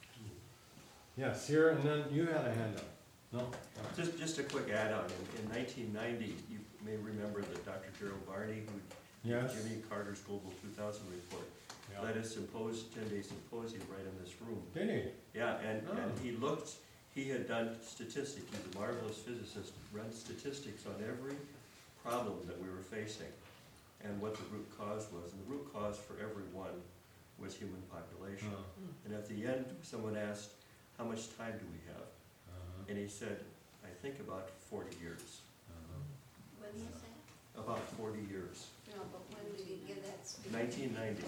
Yes, here, and then you had a hand up. No? Just, just a quick add-on, in, in nineteen ninety, you may remember that Doctor Gerald Barney, who did Yes? Jimmy Carter's Global two thousand report, Yeah. led a sympos, ten-day symposium right in this room. Did he? Yeah, and, Oh. and he looked, he had done statistics, he's a marvelous physicist, run statistics on every problem that we were facing and what the root cause was. And the root cause for every one was human population. Uh, And at the end, someone asked, how much time do we have? uh-huh, And he said, I think about forty years. uh-huh. When was that? About forty years. No, but when did he give that speech? Nineteen ninety,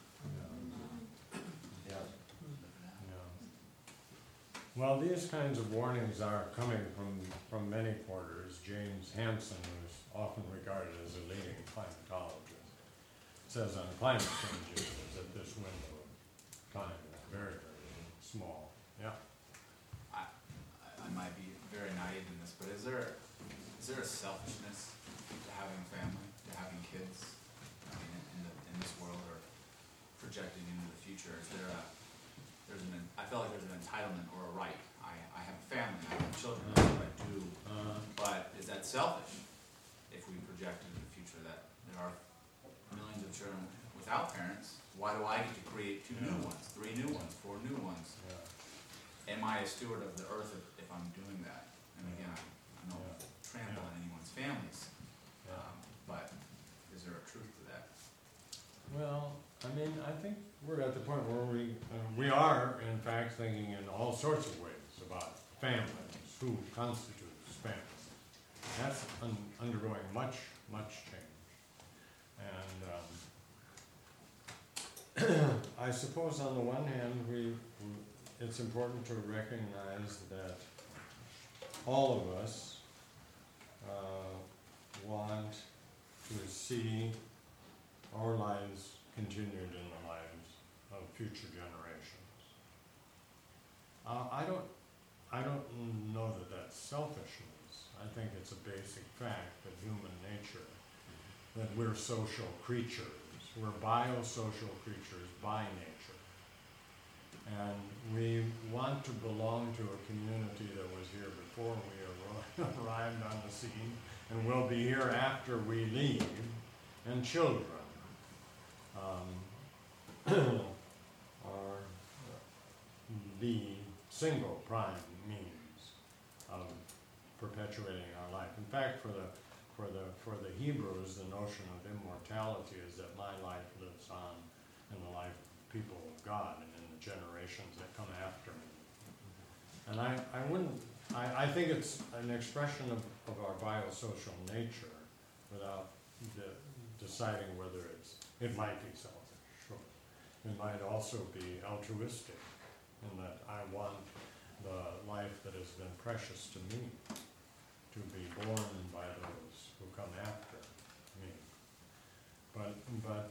Yeah, yeah. yeah. Well, these kinds of warnings are coming from, from many quarters. James Hansen, who's often regarded as a leading climatologist, says on climate change issues that this window of time is very, very small. Yeah. I, I might be very naive in this, but is there, is there a selfishness to having a family, to having kids? I mean, in, in, the, in this world, or projecting into the future, is there a, there's an, I feel like there's an entitlement or a right. I, I have a family, I have children, that's what I do, Uh, but is that selfish? If we project into the future that there are millions of children without parents, why do I get to create two new ones, three new ones, four new ones? yeah. Am I a steward of the earth if, if I'm doing that? And again, I, I don't Yeah. trample on anyone's families, Yeah. um, but is there a truth to that? Well, I mean, I think we're at the point where we, uh, we are, in fact, thinking in all sorts of ways about families, who constitutes families. That's un undergoing much, much change. And um, I suppose on the one hand, we, we, it's important to recognize that all of us uh, want to see our lives continued in the lives of future generations. Uh, I don't, I don't know that that's selfishness. I think it's a basic fact that human nature, that we're social creatures. We're biosocial creatures by nature. And we want to belong to a community that was here before we arri- arrived on the scene and will be here after we leave, and children um, are the single prime means of perpetuating our life. In fact, for the for the for the Hebrews, the notion of immortality is that my life lives on in the life of the people of God and in the generations that come after me. And I, I wouldn't I, I think it's an expression of, of our biosocial nature without de deciding whether it's it might be selfish, sure. It might also be altruistic in that I want the life that has been precious to me to be born by those who come after me. But but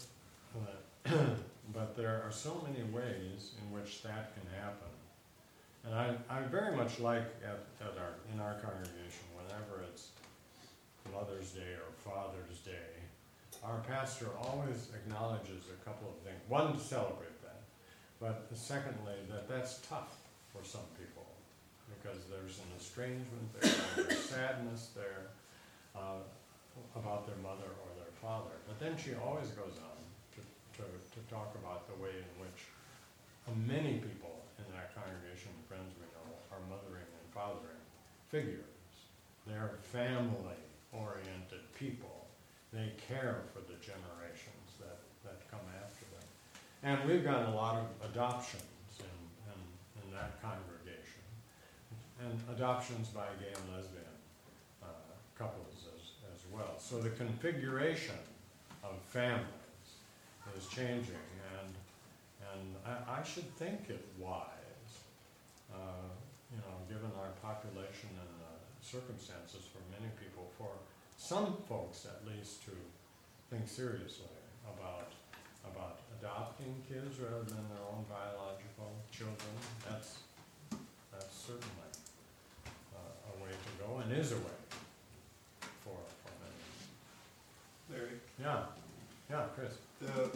uh, but there are so many ways in which that can happen. And I, I very much like at, at our in our congregation, whenever it's Mother's Day or Father's Day, our pastor always acknowledges a couple of things. One, to celebrate that, but secondly, that that's tough for some people, because there's an estrangement there, there's sadness there uh, about their mother or their father. But then she always goes on to, to, to talk about the way in which uh, many people in that congregation, friends we know, are mothering and fathering figures. They're family-oriented people. They care for the generations that, that come after them. And we've gotten a lot of adoptions in, in, in that congregation. And adoptions by gay and lesbian uh, couples as, as well. So the configuration of families is changing, and and I, I should think it wise, uh, you know, given our population and the circumstances for many people, for some folks at least, to think seriously about about adopting kids rather than their own biological children. That's that's certainly uh, a way to go, and is a way for for many. Larry, Yeah, yeah, Chris. the,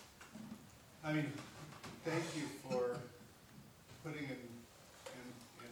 I mean, thank you for putting in, in, in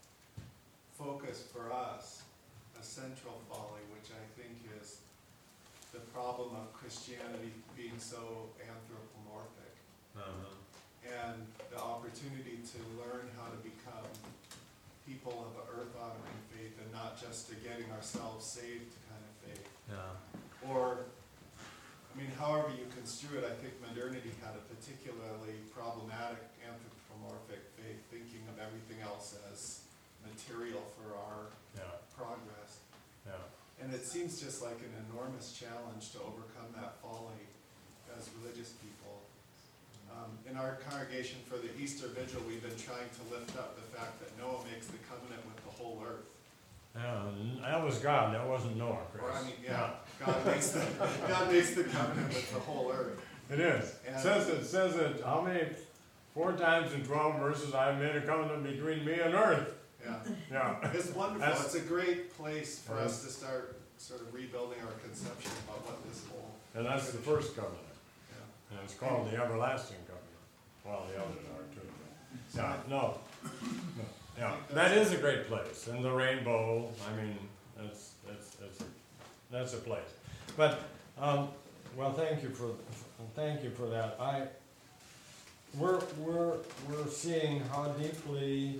focus for us a central folly, which I think is the problem of Christianity being so anthropomorphic, Uh-huh. and the opportunity to learn how to become people of an earth-honoring faith and not just a getting ourselves saved kind of faith. Yeah. Or, I mean, however you construe it, I think modernity had a particularly problematic anthropomorphic faith, thinking of everything else as material for our Yeah. progress. Yeah. And it seems just like an enormous challenge to overcome that folly as religious people. Um, in our congregation for the Easter Vigil, we've been trying to lift up the fact that Noah makes the covenant with the whole earth. Yeah, and that was God, that wasn't Noah, Chris. Or, I mean, yeah, God makes the, God makes the covenant with the whole earth. It is. It And- says it, says it, how many, four times in twelve verses, I made a covenant between me and earth. Yeah. Yeah. It's wonderful. That's- It's a great place for Yeah. us to start sort of rebuilding our conception about what this whole. And that's the first covenant. Yeah. And it's called the everlasting covenant. Well, the others are too. Yeah, no. No. Yeah, that is a great place. And the rainbow, I mean, that's, that's, that's, a, that's a place. But, um, well, thank you for, thank you for that. I, we're, we're, we're seeing how deeply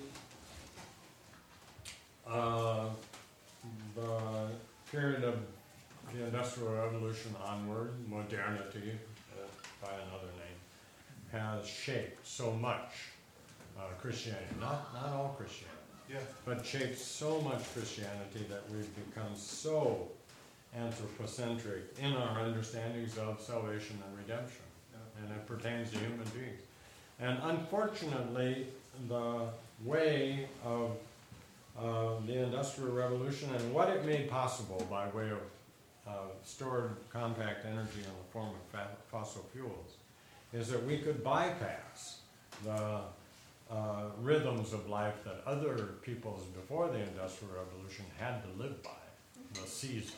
uh, the period of the Industrial Revolution onward, modernity, uh, by another name, has shaped so much uh, Christianity. Not, not all Christianity, Yeah. but shaped so much Christianity that we've become so anthropocentric in our understandings of salvation and redemption. Yeah. And it pertains to human beings. And unfortunately, the way of uh, the Industrial Revolution and what it made possible by way of uh, stored compact energy in the form of fa- fossil fuels is that we could bypass the uh, rhythms of life that other peoples before the Industrial Revolution had to live by, the seasons,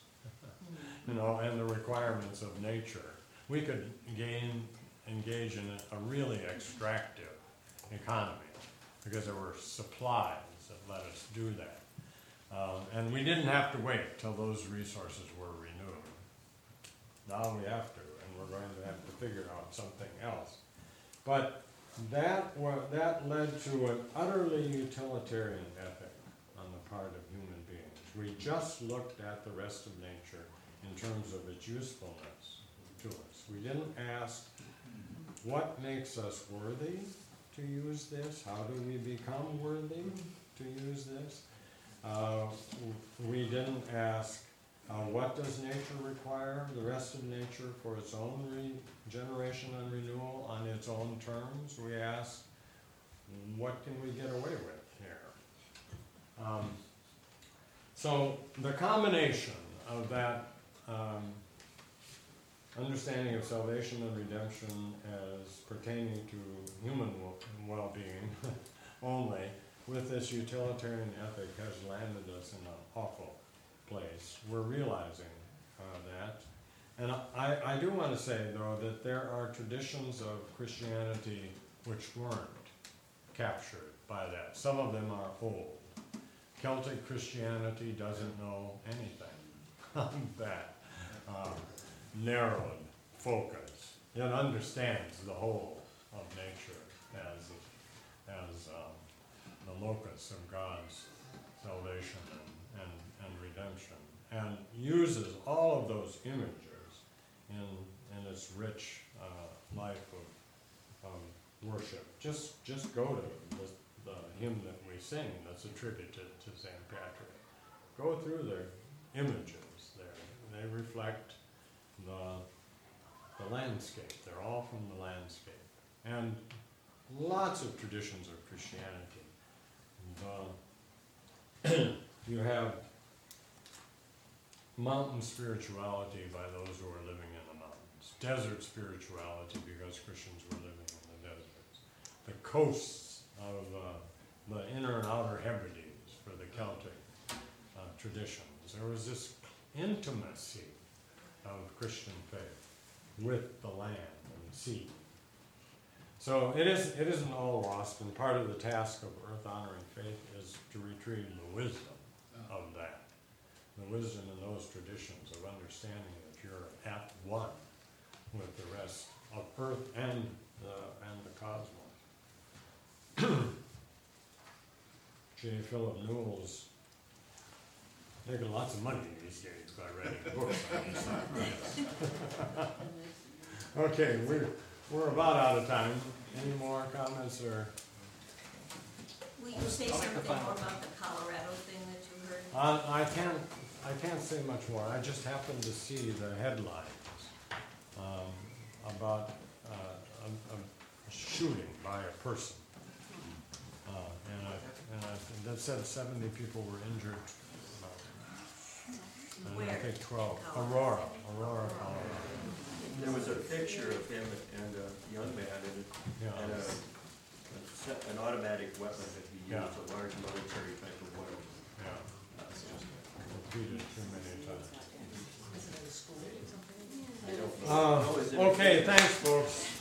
you know, and the requirements of nature. We could gain, engage in a really extractive economy because there were supplies that let us do that. Uh, and we didn't have to wait till those resources were renewed. Now we have to, and we're going to have to figure out something else. But that, wa- that led to an utterly utilitarian ethic on the part of human beings. We just looked at the rest of nature in terms of its usefulness to us. We didn't ask what makes us worthy to use this? How do we become worthy to use this? Uh, we didn't ask uh, what does nature require, the rest of nature, for its own regeneration and renewal on its own terms. We asked what can we get away with here? Um, so the combination of that um, understanding of salvation and redemption as pertaining to human well-being only, with this utilitarian ethic, has landed us in an awful place. We're realizing uh, that. And I, I do want to say, though, that there are traditions of Christianity which weren't captured by that. Some of them are old. Celtic Christianity doesn't know anything on that uh, narrowed focus. It understands the whole of nature as, as um, the locus of God's salvation and, and, and redemption, and uses all of those images in, in its rich uh, life of, of worship. Just, just go to the, the hymn that we sing that's attributed to Saint Patrick. Go through their images there. They reflect the, the landscape. They're all from the landscape. And lots of traditions of Christianity. The, you have mountain spirituality by those who are living in the mountains. Desert spirituality because Christians were living in the deserts. The coasts of uh, the inner and outer Hebrides for the Celtic uh, traditions. There was this intimacy of Christian faith with the land and the sea. So it, is, it isn't all lost, and part of the task of earth-honoring faith is to retrieve the wisdom of that. The wisdom in those traditions of understanding that you're at one with the rest of earth and the, and the cosmos. J. Philip Newell's making lots of money these days by writing books on this stuff. Okay, we're, we're about out of time. Any more comments or? Will you say something more about the Colorado thing that you heard? Uh, I can't, I can't say much more. I just happened to see the headlines um, about uh, a, a shooting by a person. Uh, and I, and I, that said seventy people were injured. Uh, and I Where? think twelve. Aurora, Aurora, Colorado. There was a picture of him and a young man and, Yeah. and a, a se- an automatic weapon that he used, Yeah. a large military type of weapon. Yeah. Repeated too many times. I don't know. Uh, Oh, is it- okay, thanks, folks.